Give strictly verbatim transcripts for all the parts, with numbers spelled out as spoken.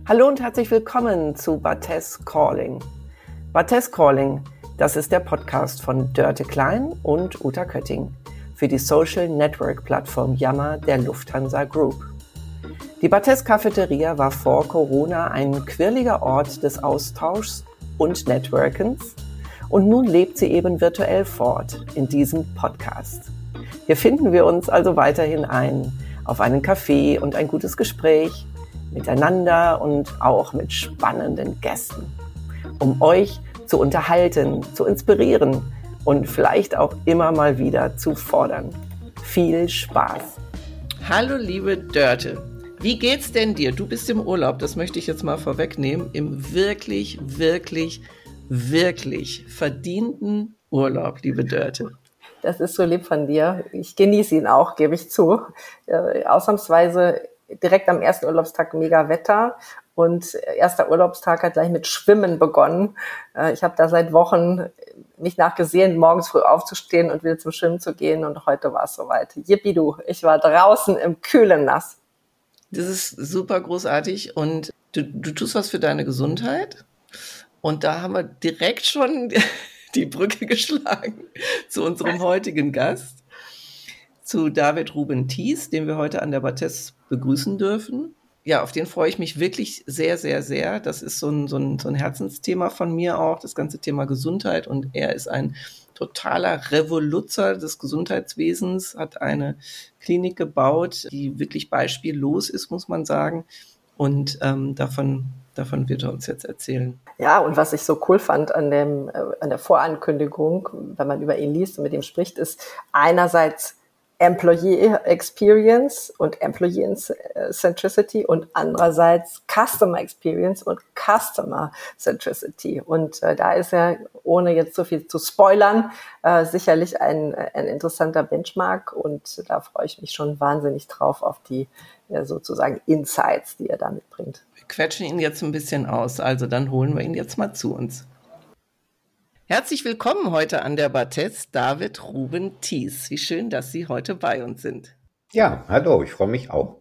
Hallo und herzlich willkommen zu Barthes Calling. Barthes Calling, das ist der Podcast von Dörte Klein und Uta Kötting für die Social Network Plattform Yammer der Lufthansa Group. Die Barthes Cafeteria war vor Corona ein quirliger Ort des Austauschs und Networkens und nun lebt sie eben virtuell fort in diesem Podcast. Hier finden wir uns also weiterhin ein auf einen Kaffee und ein gutes Gespräch miteinander und auch mit spannenden Gästen, um euch zu unterhalten, zu inspirieren und vielleicht auch immer mal wieder zu fordern. Viel Spaß! Hallo liebe Dörte, wie geht's denn dir? Du bist im Urlaub, das möchte ich jetzt mal vorwegnehmen, im wirklich, wirklich, wirklich verdienten Urlaub, liebe Dörte. Das ist so lieb von dir. Ich genieße ihn auch, gebe ich zu. Äh, ausnahmsweise direkt am ersten Urlaubstag mega Wetter und erster Urlaubstag hat gleich mit Schwimmen begonnen. Äh, ich habe da seit Wochen mich nachgesehen, morgens früh aufzustehen und wieder zum Schwimmen zu gehen und heute war es soweit. Yippie du, ich war draußen im kühlen Nass. Das ist super großartig und du, du tust was für deine Gesundheit und da haben wir direkt schon die Brücke geschlagen zu unserem heutigen Gast, zu David Ruben Thies, den wir heute an der Barthes begrüßen dürfen. Ja, auf den freue ich mich wirklich sehr, sehr, sehr. Das ist so ein, so ein, so ein Herzensthema von mir auch, das ganze Thema Gesundheit. Und er ist ein totaler Revoluzer des Gesundheitswesens, hat eine Klinik gebaut, die wirklich beispiellos ist, muss man sagen. Und ähm, davon, davon wird er uns jetzt erzählen. Ja, und was ich so cool fand an, dem, äh, an der Vorankündigung, wenn man über ihn liest und mit ihm spricht, ist einerseits Employee Experience und Employee Centricity und andererseits Customer Experience und Customer Centricity. Und äh, da ist er, ohne jetzt so viel zu spoilern, äh, sicherlich ein, ein interessanter Benchmark und da freue ich mich schon wahnsinnig drauf auf die ja, sozusagen Insights, die er da mitbringt. Wir quetschen ihn jetzt ein bisschen aus, also dann holen wir ihn jetzt mal zu uns. Herzlich willkommen heute an der Barthes, David Ruben Thies. Wie schön, dass Sie heute bei uns sind. Ja, hallo, ich freue mich auch.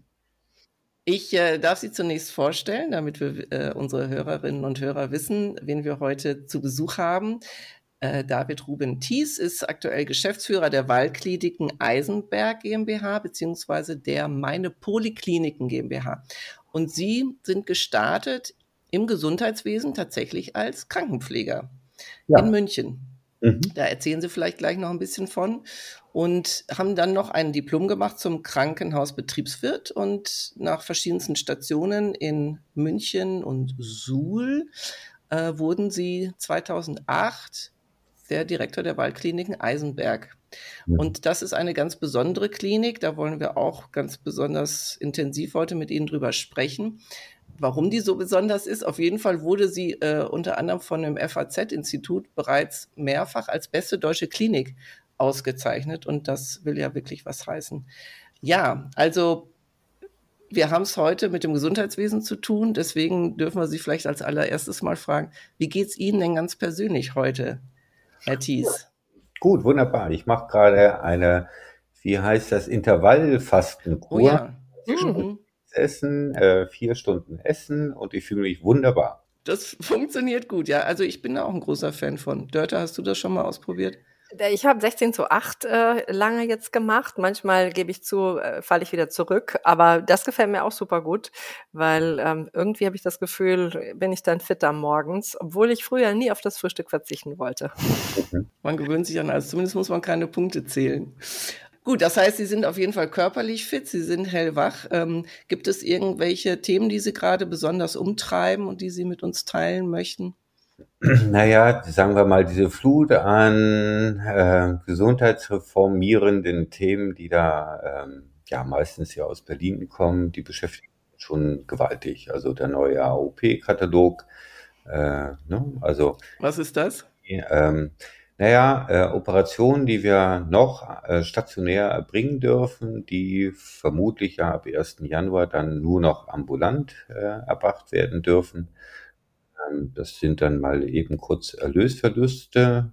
Ich äh, darf Sie zunächst vorstellen, damit wir äh, unsere Hörerinnen und Hörer wissen, wen wir heute zu Besuch haben. Äh, David Ruben Thies ist aktuell Geschäftsführer der Waldkliniken Eisenberg GmbH beziehungsweise der Meine Polikliniken GmbH. Und Sie sind gestartet im Gesundheitswesen tatsächlich als Krankenpfleger. Ja. In München. Mhm. Da erzählen Sie vielleicht gleich noch ein bisschen von. Und haben dann noch ein Diplom gemacht zum Krankenhausbetriebswirt und nach verschiedensten Stationen in München und Suhl äh, wurden Sie zweitausendacht der Direktor der Waldkliniken Eisenberg. Mhm. Und das ist eine ganz besondere Klinik. Da wollen wir auch ganz besonders intensiv heute mit Ihnen drüber sprechen. Warum die so besonders ist, auf jeden Fall wurde sie äh, unter anderem von dem F A Z-Institut bereits mehrfach als beste deutsche Klinik ausgezeichnet und das will ja wirklich was heißen. Ja, also wir haben es heute mit dem Gesundheitswesen zu tun, deswegen dürfen wir Sie vielleicht als allererstes mal fragen, wie geht's Ihnen denn ganz persönlich heute, Herr Thies? Gut, wunderbar. Ich mache gerade eine, wie heißt das, Intervallfastenkur. Oh ja. Mhm. Essen, äh, vier Stunden Essen und ich fühle mich wunderbar. Das funktioniert gut, ja. Also ich bin da auch ein großer Fan von. Dörte, hast du das schon mal ausprobiert? Ich habe sechzehn zu acht äh, lange jetzt gemacht. Manchmal gebe ich zu, äh, falle ich wieder zurück. Aber das gefällt mir auch super gut, weil ähm, irgendwie habe ich das Gefühl, bin ich dann fitter morgens, obwohl ich früher nie auf das Frühstück verzichten wollte. Mhm. Man gewöhnt sich an alles. Zumindest muss man keine Punkte zählen. Gut, das heißt, Sie sind auf jeden Fall körperlich fit, Sie sind hellwach. Ähm, gibt es irgendwelche Themen, die Sie gerade besonders umtreiben und die Sie mit uns teilen möchten? Naja, sagen wir mal, diese Flut an äh, gesundheitsreformierenden Themen, die da ähm, ja meistens ja aus Berlin kommen, die beschäftigen uns schon gewaltig. Also der neue A O P-Katalog. Äh, ne? Also was ist das? Ähm, Naja, äh, Operationen, die wir noch äh, stationär erbringen dürfen, die vermutlich ja ab ersten Januar dann nur noch ambulant äh, erbracht werden dürfen. Ähm, das sind dann mal eben kurz Erlösverluste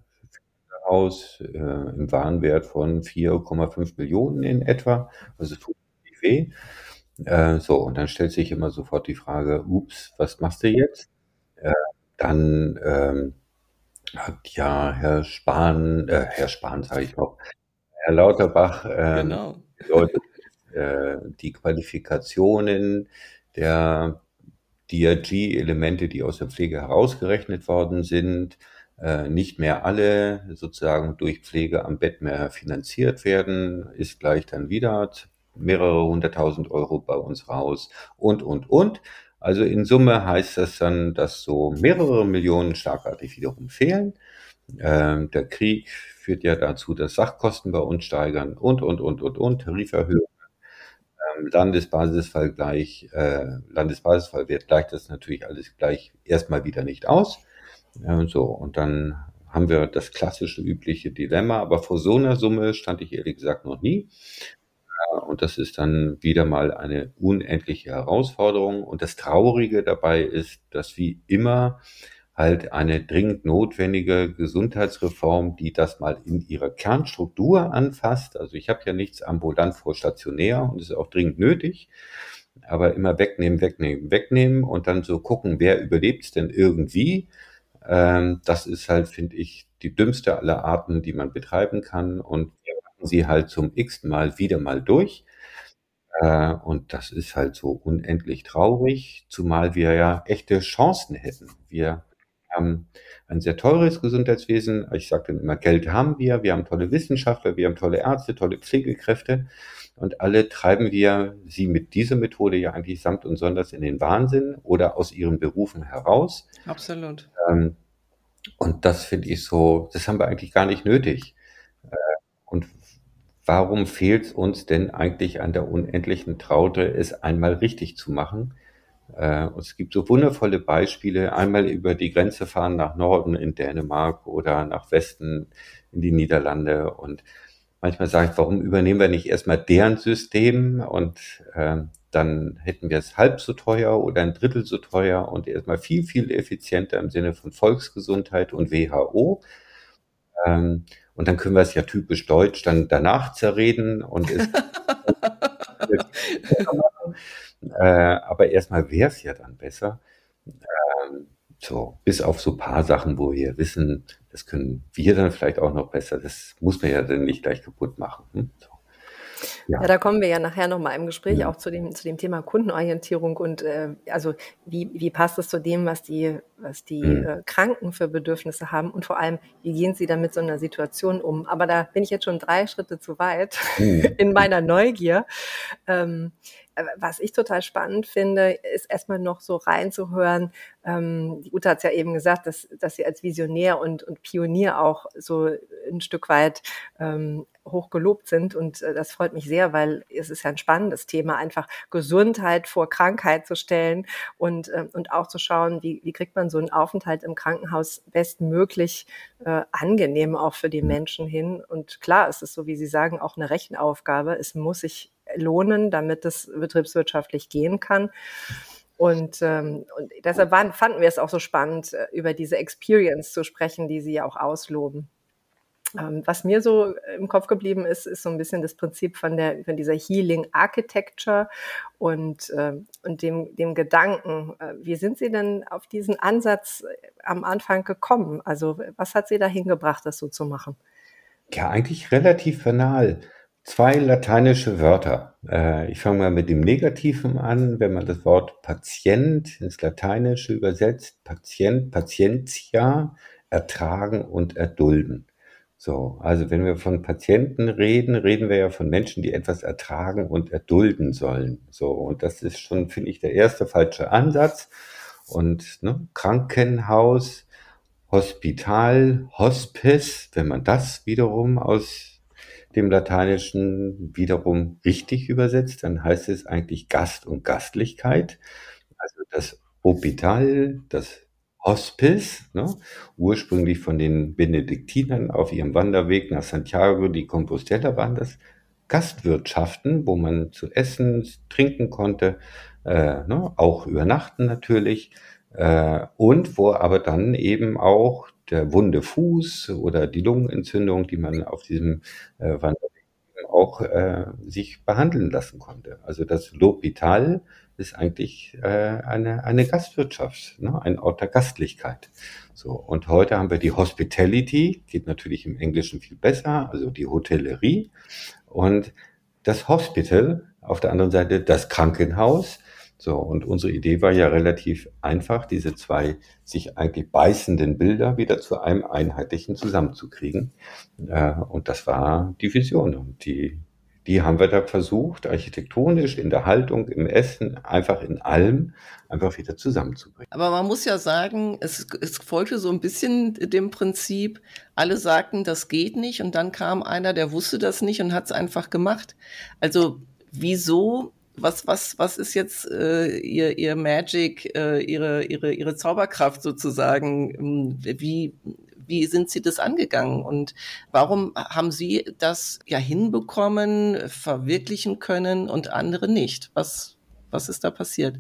aus äh, im Warenwert von vier Komma fünf Millionen in etwa. Also es tut nicht weh. Äh, so, und dann stellt sich immer sofort die Frage, ups, was machst du jetzt? Äh, dann ähm, hat ja Herr Spahn, äh, Herr Spahn sage ich noch, Herr Lauterbach ähm, Genau. Leute, äh, die Qualifikationen der D R G-Elemente, die aus der Pflege herausgerechnet worden sind, äh, nicht mehr alle sozusagen durch Pflege am Bett mehr finanziert werden, ist gleich dann wieder mehrere hunderttausend Euro bei uns raus und, und, und. Also in Summe heißt das dann, dass so mehrere Millionen schlagartig wiederum fehlen. Ähm, der Krieg führt ja dazu, dass Sachkosten bei uns steigern und, und, und, und, und, Tariferhöhungen. Ähm, Landesbasisfall gleich, äh, Landesbasisfallwert gleicht das natürlich alles gleich erstmal wieder nicht aus. Äh, so, und dann haben wir das klassische, übliche Dilemma. Aber vor so einer Summe stand ich ehrlich gesagt noch nie. Äh, und das ist dann wieder mal eine unendliche Herausforderung. Und das Traurige dabei ist, dass wie immer halt eine dringend notwendige Gesundheitsreform, die das mal in ihrer Kernstruktur anfasst. Also ich habe ja nichts ambulant vor stationär und es ist auch dringend nötig, aber immer wegnehmen, wegnehmen, wegnehmen und dann so gucken, wer überlebt es denn irgendwie. Ähm, das ist halt, finde ich, die dümmste aller Arten, die man betreiben kann, und wir machen sie halt zum x-ten Mal wieder mal durch. Äh, und das ist halt so unendlich traurig, zumal wir ja echte Chancen hätten. Wir haben ein sehr teures Gesundheitswesen. Ich sage dann immer, Geld haben wir, wir haben tolle Wissenschaftler, wir haben tolle Ärzte, tolle Pflegekräfte, und alle treiben wir sie mit dieser Methode ja eigentlich samt und sonders in den Wahnsinn oder aus ihren Berufen heraus. Absolut. Ähm, und das finde ich so, das haben wir eigentlich gar nicht nötig. Äh, und warum fehlt es uns denn eigentlich an der unendlichen Traute, es einmal richtig zu machen? Äh, und es gibt so wundervolle Beispiele, einmal über die Grenze fahren nach Norden in Dänemark oder nach Westen in die Niederlande. Und manchmal sage ich, warum übernehmen wir nicht erstmal deren System, und äh, dann hätten wir es halb so teuer oder ein Drittel so teuer und erstmal viel, viel effizienter im Sinne von Volksgesundheit und W H O. Ähm, und dann können wir es ja typisch deutsch dann danach zerreden und es äh, aber erstmal wäre es ja dann besser. Ähm, so, bis auf so ein paar Sachen, wo wir wissen, das können wir dann vielleicht auch noch besser. Das muss man ja dann nicht gleich kaputt machen. Hm? So. Ja. Ja. da kommen wir ja nachher nochmal im Gespräch Ja. auch zu dem, zu dem Thema Kundenorientierung und äh, also wie, wie passt es zu dem, was die, was die Mhm. äh, Kranken für Bedürfnisse haben und vor allem, wie gehen sie dann mit so einer Situation um? Aber da bin ich jetzt schon drei Schritte zu weit Mhm. in meiner Neugier. Ähm, äh, was ich total spannend finde, ist erstmal noch so reinzuhören. Ähm, die Uta hat es ja eben gesagt, dass, dass sie als Visionär und, und Pionier auch so ein Stück weit ähm, hoch gelobt sind. Und äh, das freut mich sehr, weil es ist ja ein spannendes Thema, einfach Gesundheit vor Krankheit zu stellen und, äh, und auch zu schauen, wie, wie kriegt man so einen Aufenthalt im Krankenhaus bestmöglich äh, angenehm auch für die Menschen hin. Und klar, es ist so, wie Sie sagen, auch eine Rechenaufgabe. Es muss sich lohnen, damit es betriebswirtschaftlich gehen kann. Und, ähm, und deshalb waren, fanden wir es auch so spannend, äh, über diese Experience zu sprechen, die Sie ja auch ausloben. Ähm, was mir so im Kopf geblieben ist, ist so ein bisschen das Prinzip von der, von dieser Healing Architecture und, äh, und dem, dem Gedanken. Äh, wie sind Sie denn auf diesen Ansatz am Anfang gekommen? Also was hat Sie dahin gebracht, das so zu machen? Ja, eigentlich relativ banal. Zwei lateinische Wörter. Äh, ich fange mal mit dem Negativen an. Wenn man das Wort Patient ins Lateinische übersetzt, Patient, Patientia, ertragen und erdulden. So, also wenn wir von Patienten reden, reden wir ja von Menschen, die etwas ertragen und erdulden sollen. So, und das ist schon, finde ich, der erste falsche Ansatz. Und ne, Krankenhaus, Hospital, Hospice, wenn man das wiederum aus dem Lateinischen wiederum richtig übersetzt, dann heißt es eigentlich Gast und Gastlichkeit. Also das Hospital, das Hospice, ne, ursprünglich von den Benediktinern auf ihrem Wanderweg nach Santiago de Compostela, waren das Gastwirtschaften, wo man zu essen, trinken konnte, äh, ne, auch übernachten natürlich, äh, und wo aber dann eben auch der wunde Fuß oder die Lungenentzündung, die man auf diesem äh, Wanderweg auch äh, sich behandeln lassen konnte. Also das L'Hôpital ist eigentlich äh, eine, eine Gastwirtschaft, ne? Ein Ort der Gastlichkeit. So, und heute haben wir die Hospitality, geht natürlich im Englischen viel besser, also die Hotellerie, und das Hospital, auf der anderen Seite das Krankenhaus. So, und unsere Idee war ja relativ einfach, diese zwei sich eigentlich beißenden Bilder wieder zu einem einheitlichen zusammenzukriegen. Äh, und das war die Vision. Und die, die haben wir da versucht, architektonisch, in der Haltung, im Essen, einfach in allem, einfach wieder zusammenzubringen. Aber man muss ja sagen, es, es folgte so ein bisschen dem Prinzip, alle sagten, das geht nicht, und dann kam einer, der wusste das nicht und hat es einfach gemacht. Also wieso, was, was, was ist jetzt äh, ihr, ihr Magic, äh, ihre, ihre, ihre Zauberkraft sozusagen? Wie, wie sind Sie das angegangen? Und warum haben Sie das ja hinbekommen, verwirklichen können und andere nicht? Was, was ist da passiert?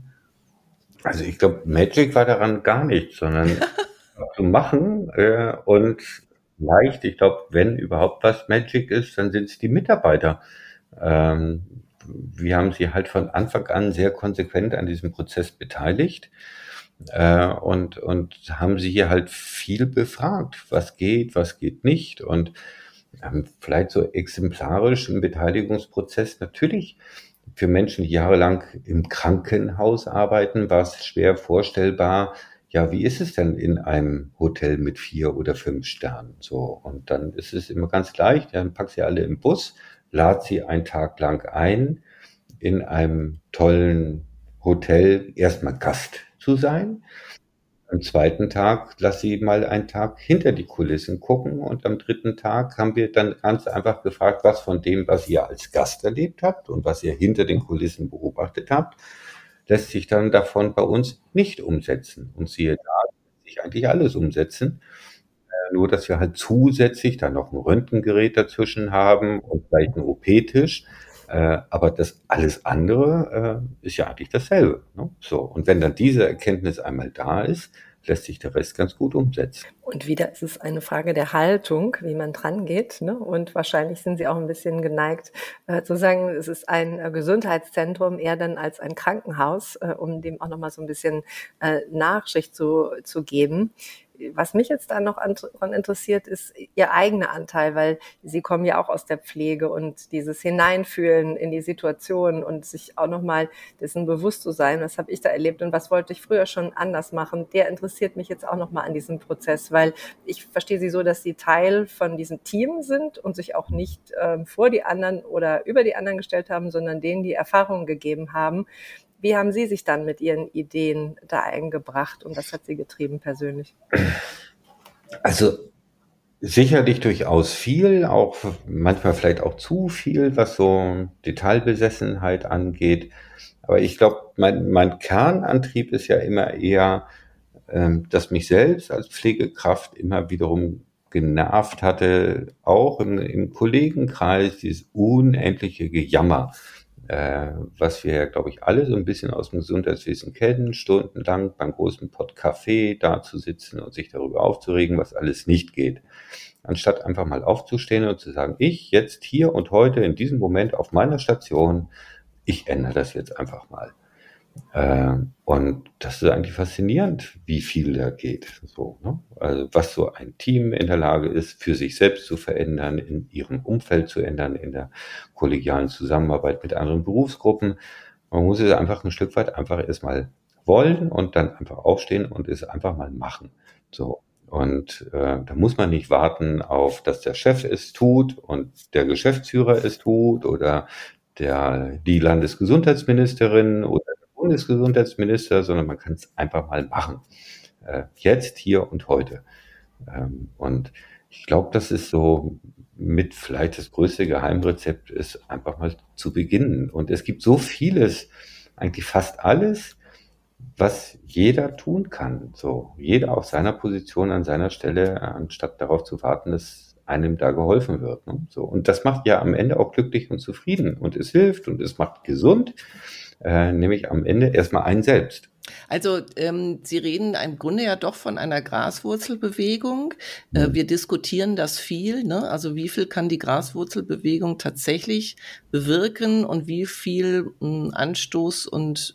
Also ich glaube, Magic war daran gar nicht, sondern zu machen äh, und leicht, ich glaube, wenn überhaupt was Magic ist, dann sind es die Mitarbeiter. Ähm, wir haben sie halt von Anfang an sehr konsequent an diesem Prozess beteiligt äh, und, und haben sie hier halt viel befragt, was geht, was geht nicht, und ähm, vielleicht so exemplarisch im Beteiligungsprozess natürlich. Für Menschen, die jahrelang im Krankenhaus arbeiten, war es schwer vorstellbar, ja, wie ist es denn in einem Hotel mit vier oder fünf Sternen? So, und dann ist es immer ganz leicht, dann pack sie alle im Bus, lad sie einen Tag lang ein, in einem tollen Hotel erstmal Gast zu sein. Am zweiten Tag lass sie mal einen Tag hinter die Kulissen gucken, und am dritten Tag haben wir dann ganz einfach gefragt, was von dem, was ihr als Gast erlebt habt und was ihr hinter den Kulissen beobachtet habt, lässt sich dann davon bei uns nicht umsetzen. Und siehe da, lässt sich eigentlich alles umsetzen. Äh, nur, dass wir halt zusätzlich dann noch ein Röntgengerät dazwischen haben und vielleicht einen O P-Tisch. Äh, aber das alles andere äh, ist ja eigentlich dasselbe. Ne? So, und wenn dann diese Erkenntnis einmal da ist, lässt sich der Rest ganz gut umsetzen. Und wieder ist es eine Frage der Haltung, wie man dran geht. Ne? Und wahrscheinlich sind Sie auch ein bisschen geneigt äh, zu sagen, es ist ein äh, Gesundheitszentrum eher dann als ein Krankenhaus, äh, um dem auch nochmal so ein bisschen äh, Nachschicht zu, zu geben. Was mich jetzt da noch daran interessiert, ist Ihr eigener Anteil, weil Sie kommen ja auch aus der Pflege, und dieses Hineinfühlen in die Situation und sich auch nochmal dessen bewusst zu sein, was habe ich da erlebt und was wollte ich früher schon anders machen, der interessiert mich jetzt auch nochmal an diesem Prozess, weil ich verstehe Sie so, dass Sie Teil von diesem Team sind und sich auch nicht ähm, vor die anderen oder über die anderen gestellt haben, sondern denen die Erfahrungen gegeben haben. Wie haben Sie sich dann mit Ihren Ideen da eingebracht und was hat Sie getrieben persönlich? Also sicherlich durchaus viel, auch manchmal vielleicht auch zu viel, was so Detailbesessenheit angeht. Aber ich glaube, mein, mein Kernantrieb ist ja immer eher, ähm, dass mich selbst als Pflegekraft immer wiederum genervt hatte, auch im, im Kollegenkreis, dieses unendliche Gejammer. Äh, was wir, glaube ich, alle so ein bisschen aus dem Gesundheitswesen kennen, stundenlang beim großen Pott Kaffee da zu sitzen und sich darüber aufzuregen, was alles nicht geht. Anstatt einfach mal aufzustehen und zu sagen, ich jetzt hier und heute in diesem Moment auf meiner Station, ich ändere das jetzt einfach mal. Äh, und das ist eigentlich faszinierend, wie viel da geht. So, ne? Also was so ein Team in der Lage ist, für sich selbst zu verändern, in ihrem Umfeld zu ändern, in der kollegialen Zusammenarbeit mit anderen Berufsgruppen. Man muss es einfach ein Stück weit einfach erstmal wollen und dann einfach aufstehen und es einfach mal machen. So. Und äh, da muss man nicht warten auf, dass der Chef es tut und der Geschäftsführer es tut oder der, die Landesgesundheitsministerin oder Bundesgesundheitsminister, sondern man kann es einfach mal machen. Äh, jetzt, hier und heute. Ähm, und ich glaube, das ist so mit vielleicht das größte Geheimrezept, ist einfach mal zu beginnen. Und es gibt so vieles, eigentlich fast alles, was jeder tun kann. So, jeder auf seiner Position, an seiner Stelle, anstatt darauf zu warten, dass einem da geholfen wird. Ne? So, und das macht ja am Ende auch glücklich und zufrieden. Und es hilft und es macht gesund. Äh, nämlich am Ende erstmal einen selbst. Also ähm, Sie reden im Grunde ja doch von einer Graswurzelbewegung. Äh, wir diskutieren das viel, ne? Also wie viel kann die Graswurzelbewegung tatsächlich bewirken und wie viel mh, Anstoß und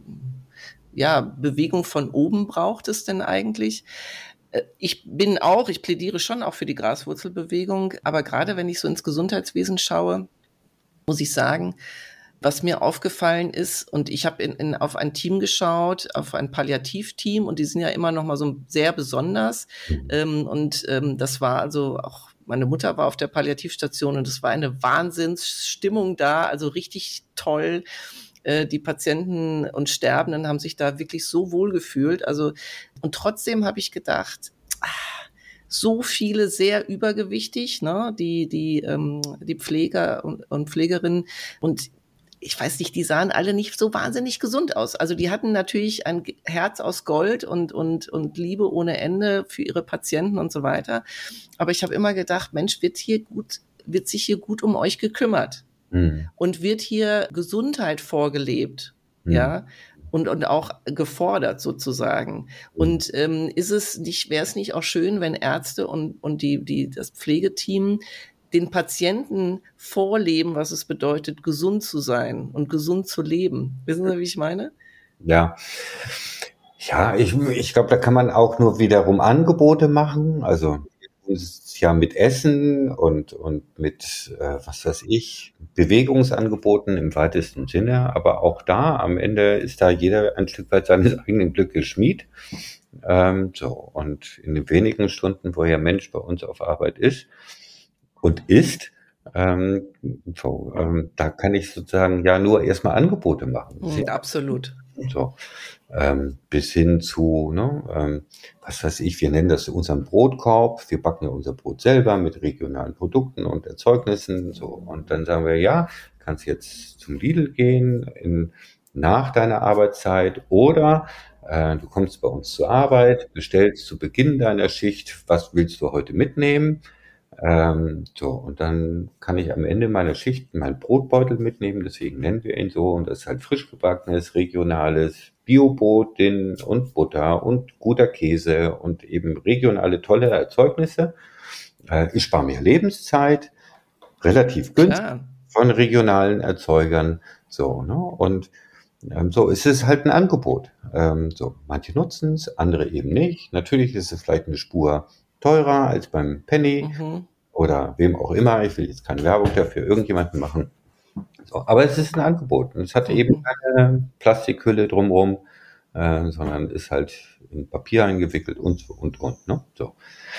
ja, Bewegung von oben braucht es denn eigentlich? Äh, Ich bin auch, ich plädiere schon auch für die Graswurzelbewegung, aber gerade wenn ich so ins Gesundheitswesen schaue, muss ich sagen, was mir aufgefallen ist, und ich habe in, in, auf ein Team geschaut, auf ein Palliativteam, und die sind ja immer noch mal so sehr besonders. Ähm, und ähm, das war also auch, meine Mutter war auf der Palliativstation und es war eine Wahnsinnsstimmung da, also richtig toll. Äh, die Patienten und Sterbenden haben sich da wirklich so wohl gefühlt. Also, und trotzdem habe ich gedacht, ah, so viele sehr übergewichtig, ne, die, die, ähm, die Pfleger und, und Pflegerinnen. Und ich weiß nicht, die sahen alle nicht so wahnsinnig gesund aus. Also die hatten natürlich ein Herz aus Gold und, und, und Liebe ohne Ende für ihre Patienten und so weiter. Aber ich habe immer gedacht, Mensch, wird hier gut, wird sich hier gut um euch gekümmert? Mhm. Und wird hier Gesundheit vorgelebt? Mhm. Ja. Und, und auch gefordert sozusagen. Und ähm, ist es nicht, wäre es nicht auch schön, wenn Ärzte und, und die, die, das Pflegeteam den Patienten vorleben, was es bedeutet, gesund zu sein und gesund zu leben? Wissen Sie, wie ich meine? Ja. Ja, ich, ich glaube, da kann man auch nur wiederum Angebote machen. Also ja mit Essen und, und mit, äh, was weiß ich, Bewegungsangeboten im weitesten Sinne. Aber auch da, am Ende ist da jeder ein Stück weit seines eigenen Glückes Schmied. Ähm, so, und in den wenigen Stunden, wo ja Mensch bei uns auf Arbeit ist und ist, ähm, so, ähm, da kann ich sozusagen ja nur erstmal Angebote machen. Mhm, absolut. So, ähm, bis hin zu, ne, ähm, was weiß ich, wir nennen das unseren Brotkorb. Wir backen ja unser Brot selber mit regionalen Produkten und Erzeugnissen. So, und dann sagen wir, ja, kannst jetzt zum Lidl gehen in, nach deiner Arbeitszeit oder äh, du kommst bei uns zur Arbeit, bestellst zu Beginn deiner Schicht, was willst du heute mitnehmen? Ähm, so, und dann kann ich am Ende meiner Schicht meinen Brotbeutel mitnehmen, deswegen nennen wir ihn so, und das ist halt frisch gebackenes, regionales Biobrot und Butter und guter Käse und eben regionale tolle Erzeugnisse. Äh, ich spare mir Lebenszeit, relativ günstig Klar. von regionalen Erzeugern, so, ne, und ähm, so ist es halt ein Angebot. Ähm, so, manche nutzen es, andere eben nicht. Natürlich ist es vielleicht eine Spur teurer als beim Penny mhm. oder wem auch immer. Ich will jetzt keine Werbung dafür irgendjemanden machen. So, aber es ist ein Angebot. Und es hat mhm. eben keine Plastikhülle drumherum, äh, sondern ist halt in Papier eingewickelt und, und, und. Ne? So.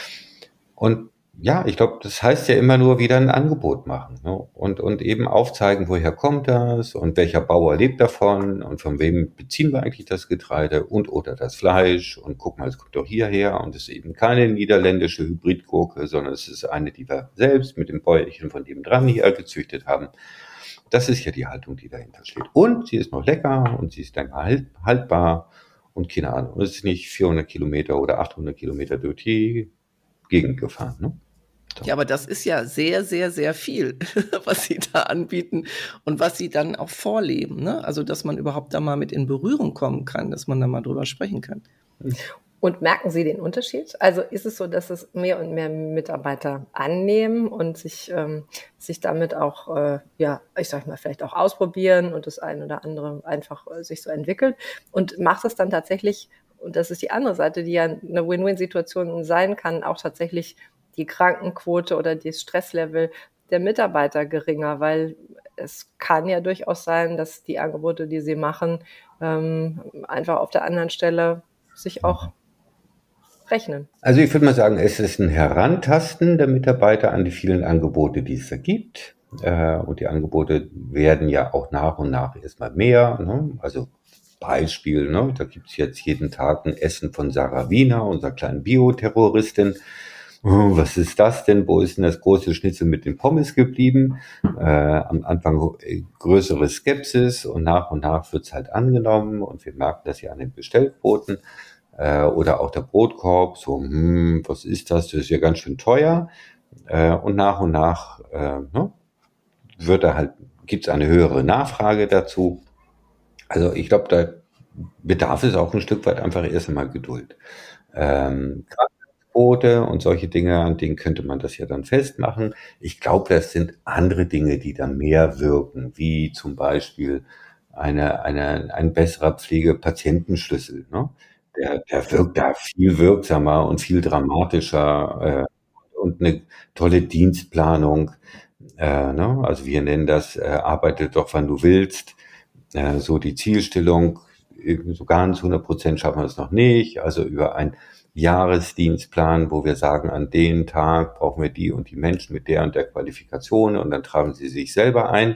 Und ja, ich glaube, das heißt ja immer nur wieder ein Angebot machen, ne? und, und eben aufzeigen, woher kommt das und welcher Bauer lebt davon und von wem beziehen wir eigentlich das Getreide und oder das Fleisch und guck mal, es kommt doch hierher und es ist eben keine niederländische Hybridgurke, sondern es ist eine, die wir selbst mit dem Bäuerchen von dem dran hier gezüchtet haben. Das ist ja die Haltung, die dahinter steht. Und sie ist noch lecker und sie ist dann halt, haltbar und keine Ahnung, es ist nicht vierhundert Kilometer oder achthundert Kilometer durch die Gegend gefahren, ne? So. Ja, aber das ist ja sehr, sehr, sehr viel, was Sie da anbieten und was Sie dann auch vorleben, ne? Also, dass man überhaupt da mal mit in Berührung kommen kann, dass man da mal drüber sprechen kann. Und merken Sie den Unterschied? Also ist es so, dass es mehr und mehr Mitarbeiter annehmen und sich, ähm, sich damit auch, äh, ja, ich sag mal, vielleicht auch ausprobieren und das eine oder andere einfach äh, sich so entwickelt? Und macht es dann tatsächlich, und das ist die andere Seite, die ja eine Win-Win-Situation sein kann, auch tatsächlich die Krankenquote oder das Stresslevel der Mitarbeiter geringer, weil es kann ja durchaus sein, dass die Angebote, die sie machen, ähm, einfach auf der anderen Stelle sich auch rechnen. Also ich würde mal sagen, es ist ein Herantasten der Mitarbeiter an die vielen Angebote, die es da gibt. Äh, und die Angebote werden ja auch nach und nach erstmal mehr. Ne? Also Beispiel, ne? Da gibt es jetzt jeden Tag ein Essen von Sarah Wiener, unserer kleinen Bioterroristin. Oh, was ist das denn? Wo ist denn das große Schnitzel mit den Pommes geblieben? Äh, am Anfang größere Skepsis und nach und nach wird es halt angenommen und wir merken das ja an den Bestellquoten. Äh, oder auch der Brotkorb, so, hm, was ist das? Das ist ja ganz schön teuer. Äh, und nach und nach äh, ne, wird da halt, gibt es eine höhere Nachfrage dazu. Also ich glaube, da bedarf es auch ein Stück weit einfach erst einmal Geduld. Ähm, Quote und solche Dinge, an denen könnte man das ja dann festmachen. Ich glaube, das sind andere Dinge, die da mehr wirken, wie zum Beispiel eine, eine, ein besserer Pflege-Patientenschlüssel. Ne? Der, der wirkt da viel wirksamer und viel dramatischer äh, und eine tolle Dienstplanung. Äh, ne? Also wir nennen das, äh, arbeite doch, wann du willst. Äh, so die Zielstellung, so ganz hundert Prozent schaffen wir es noch nicht. Also über ein Jahresdienstplan, wo wir sagen, an dem Tag brauchen wir die und die Menschen mit der und der Qualifikation und dann tragen sie sich selber ein.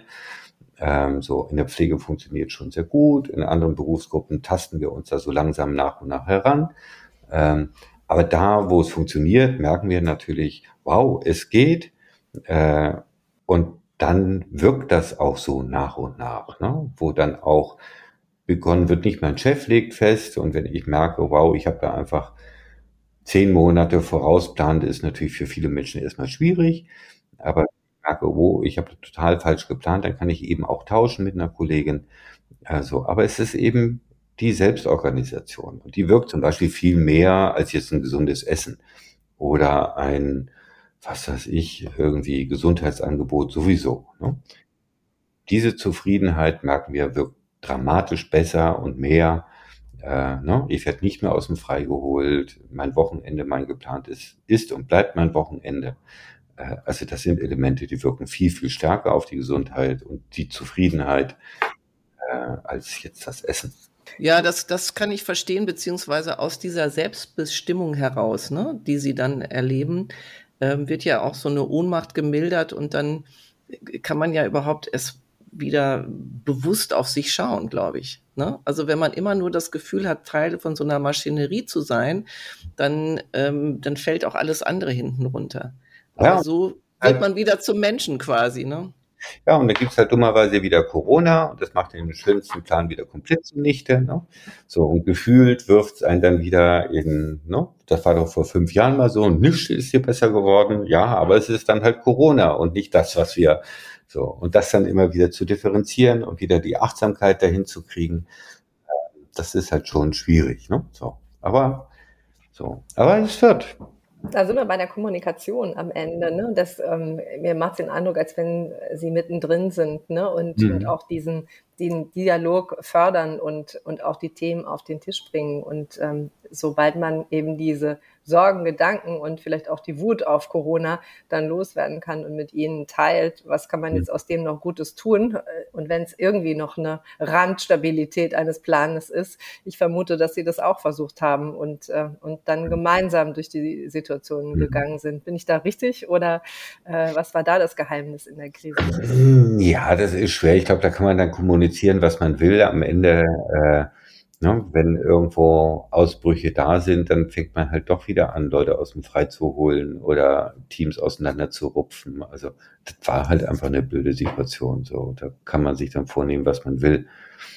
Ähm, so in der Pflege funktioniert schon sehr gut. In anderen Berufsgruppen tasten wir uns da so langsam nach und nach heran. Ähm, aber da, wo es funktioniert, merken wir natürlich, wow, es geht. Äh, und dann wirkt das auch so nach und nach, ne? Wo dann auch begonnen wird, nicht mein Chef legt fest und wenn ich merke, wow, ich habe da einfach zehn Monate vorausplant, ist natürlich für viele Menschen erstmal schwierig, aber ich merke, oh, ich habe total falsch geplant, dann kann ich eben auch tauschen mit einer Kollegin. Also, aber es ist eben die Selbstorganisation und die wirkt zum Beispiel viel mehr als jetzt ein gesundes Essen oder ein, was weiß ich, irgendwie Gesundheitsangebot sowieso. Ne? Diese Zufriedenheit merken wir wirkt dramatisch besser und mehr. Äh, ne? Ich werde nicht mehr aus dem Frei geholt. Mein Wochenende, mein geplantes, ist und bleibt mein Wochenende. Äh, also das sind Elemente, die wirken viel, viel stärker auf die Gesundheit und die Zufriedenheit äh, als jetzt das Essen. Ja, das, das kann ich verstehen, beziehungsweise aus dieser Selbstbestimmung heraus, ne, die Sie dann erleben, ähm, wird ja auch so eine Ohnmacht gemildert und dann kann man ja überhaupt erst wieder bewusst auf sich schauen, glaube ich. Ne? Also wenn man immer nur das Gefühl hat, Teil von so einer Maschinerie zu sein, dann, ähm, dann fällt auch alles andere hinten runter. Aber Ja, so wird man wieder zum Menschen quasi, ne? Ja, und dann gibt's halt dummerweise wieder Corona und das macht den schlimmsten Plan wieder komplett zunichte. Ne? So, und gefühlt wirft's einen dann wieder in, ne? Das war doch vor fünf Jahren mal so und nichts ist hier besser geworden. Ja, aber es ist dann halt Corona und nicht das, was wir so. Und das dann immer wieder zu differenzieren und wieder die Achtsamkeit dahin zu kriegen, das ist halt schon schwierig. Ne? So, aber so, aber es wird. Da sind wir bei der Kommunikation am Ende. Ne? Das, ähm, mir macht den Eindruck, als wenn Sie mittendrin sind, ne? und, Mhm. und auch diesen, den Dialog fördern und, und auch die Themen auf den Tisch bringen. Und ähm, sobald man eben diese Sorgen, Gedanken und vielleicht auch die Wut auf Corona dann loswerden kann und mit ihnen teilt, was kann man jetzt aus dem noch Gutes tun? Und wenn es irgendwie noch eine Randstabilität eines Planes ist, ich vermute, dass Sie das auch versucht haben und, äh, und dann gemeinsam durch die Situation Mhm. gegangen sind. Bin ich da richtig oder äh, was war da das Geheimnis in der Krise? Ja, das ist schwer. Ich glaube, da kann man dann kommunizieren, was man will. Am Ende, äh, ne, wenn irgendwo Ausbrüche da sind, dann fängt man halt doch wieder an, Leute aus dem Frei zu holen oder Teams auseinander zu rupfen. Also das war halt einfach eine blöde Situation. So, da kann man sich dann vornehmen, was man will.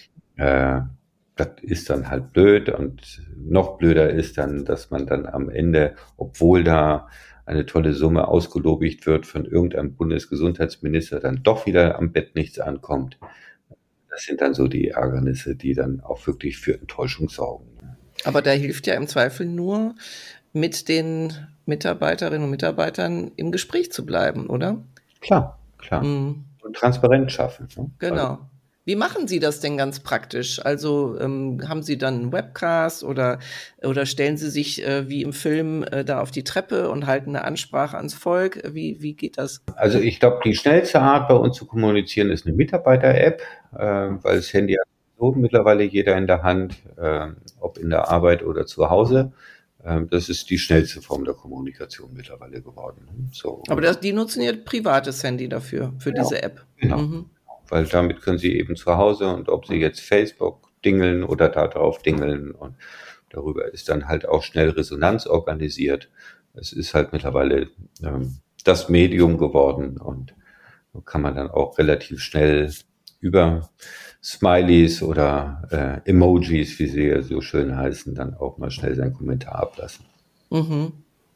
Äh, das ist dann halt blöd und noch blöder ist dann, dass man dann am Ende, obwohl da eine tolle Summe ausgelobigt wird von irgendeinem Bundesgesundheitsminister, dann doch wieder am Bett nichts ankommt. Das sind dann so die Ärgernisse, die dann auch wirklich für Enttäuschung sorgen. Aber da hilft ja im Zweifel nur, mit den Mitarbeiterinnen und Mitarbeitern im Gespräch zu bleiben, oder? Klar, klar. Mhm. Und Transparenz schaffen. Ne? Genau. Also, Wie machen Sie das denn ganz praktisch? Also ähm, haben Sie dann einen Webcast oder, oder stellen Sie sich äh, wie im Film äh, da auf die Treppe und halten eine Ansprache ans Volk? Wie, wie geht das? also ich glaube, die schnellste Art bei uns zu kommunizieren ist eine Mitarbeiter-App, äh, weil das Handy hat so mittlerweile jeder in der Hand, äh, ob in der Arbeit oder zu Hause. Äh, das ist die schnellste Form der Kommunikation mittlerweile geworden. So. Aber das, die nutzen Ihr privates Handy dafür, für Genau. diese App. Genau. Mhm. Weil damit können Sie eben zu Hause und ob Sie jetzt Facebook dingeln oder da drauf dingeln und darüber ist dann halt auch schnell Resonanz organisiert. Es ist halt mittlerweile ähm, das Medium geworden und so kann man dann auch relativ schnell über Smileys oder äh, Emojis, wie sie ja so schön heißen, dann auch mal schnell seinen Kommentar ablassen. Mhm.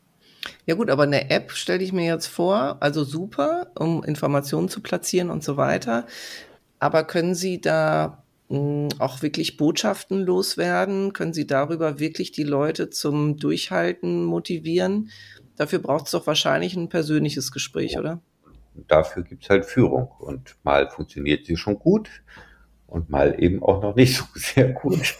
Ja gut, aber eine App stelle ich mir jetzt vor, also super, um Informationen zu platzieren und so weiter. Aber können Sie da mh, auch wirklich Botschaften loswerden? Können Sie darüber wirklich die Leute zum Durchhalten motivieren? Dafür braucht es doch wahrscheinlich ein persönliches Gespräch, oder? Dafür gibt's halt Führung und mal funktioniert sie schon gut und mal eben auch noch nicht so sehr gut.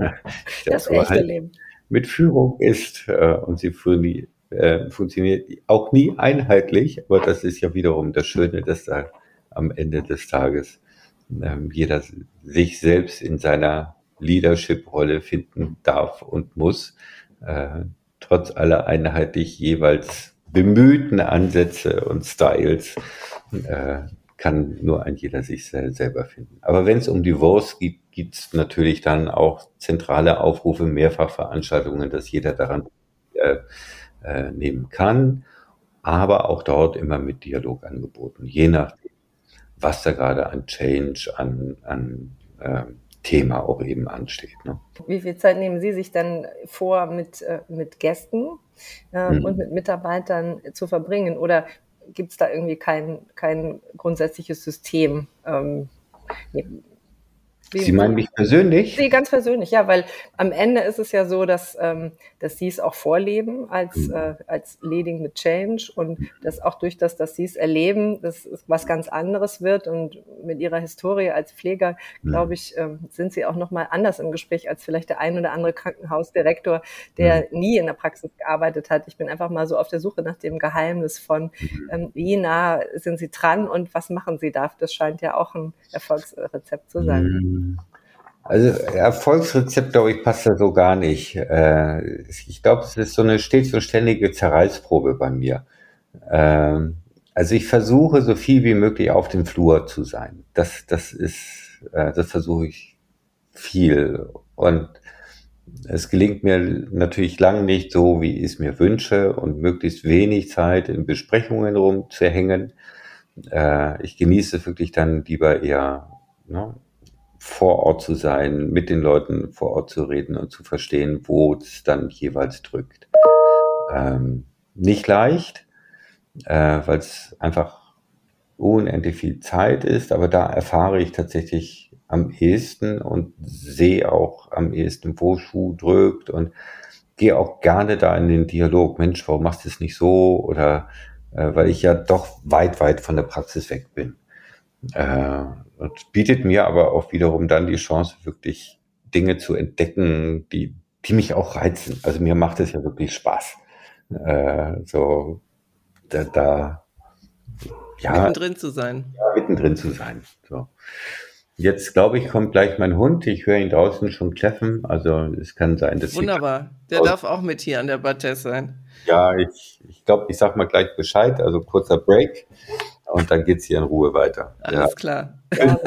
Das aber echte halt Leben. mit Führung ist äh, und sie fun- äh, funktioniert auch nie einheitlich, aber das ist ja wiederum das Schöne, dass da am Ende des Tages ähm, jeder sich selbst in seiner Leadership-Rolle finden darf und muss, äh, trotz aller einheitlich jeweils bemühten Ansätze und Styles, äh, kann nur ein jeder sich sel- selber finden. Aber wenn es um Divorce geht, gibt es natürlich dann auch zentrale Aufrufe, Mehrfachveranstaltungen, dass jeder daran äh, äh, nehmen kann, aber auch dort immer mit Dialog angeboten, je nachdem, was da gerade an Change, an, an ähm, Thema auch eben ansteht. Ne? Wie viel Zeit nehmen Sie sich dann vor, mit, äh, mit Gästen äh, Mhm. und mit Mitarbeitern zu verbringen? Oder gibt es da irgendwie kein, kein grundsätzliches System? Ähm, nee, wie, Sie meinen mich persönlich? Nee, ganz persönlich, ja, weil am Ende ist es ja so, dass, ähm, dass Sie es auch vorleben als, Mhm. äh, als Leading with Change und dass auch durch das, dass Sie es erleben, dass es was ganz anderes wird und mit Ihrer Historie als Pfleger, glaube ich, ähm, sind Sie auch nochmal anders im Gespräch als vielleicht der ein oder andere Krankenhausdirektor, der Mhm. nie in der Praxis gearbeitet hat. Ich bin einfach mal so auf der Suche nach dem Geheimnis von, ähm, wie nah sind Sie dran und was machen Sie da? Das scheint ja auch ein Erfolgsrezept zu sein. Mhm. Also Erfolgsrezept, glaube ich, passt da so gar nicht. Äh, ich glaube, es ist so eine stets und ständige Zerreißprobe bei mir. Ähm, also ich versuche so viel wie möglich auf dem Flur zu sein. Das, das ist, äh, das versuche ich viel. Und es gelingt mir natürlich lang nicht so, wie ich es mir wünsche und möglichst wenig Zeit in Besprechungen rumzuhängen. Äh, ich genieße wirklich dann lieber eher, ne, vor Ort zu sein, mit den Leuten vor Ort zu reden und zu verstehen, wo es dann jeweils drückt. Ähm, nicht leicht, äh, weil es einfach unendlich viel Zeit ist, aber da erfahre ich tatsächlich am ehesten und sehe auch am ehesten, wo Schuh drückt und gehe auch gerne da in den Dialog. Mensch, warum machst du es nicht so? Oder äh, weil ich ja doch weit, weit von der Praxis weg bin. Äh, und bietet mir aber auch wiederum dann die Chance, wirklich Dinge zu entdecken, die, die mich auch reizen. Also mir macht es ja wirklich Spaß. Äh, so, da, da ja, Mittendrin zu sein. mittendrin zu sein. So. Jetzt glaube ich, kommt gleich mein Hund. Ich höre ihn draußen schon kläffen. Also es kann sein, dass Wunderbar. Der darf auch mit hier an der Battesse sein. ja, ich, ich glaube, ich sag mal gleich Bescheid. Also kurzer Break und dann geht's hier in Ruhe weiter. Alles klar. Ja.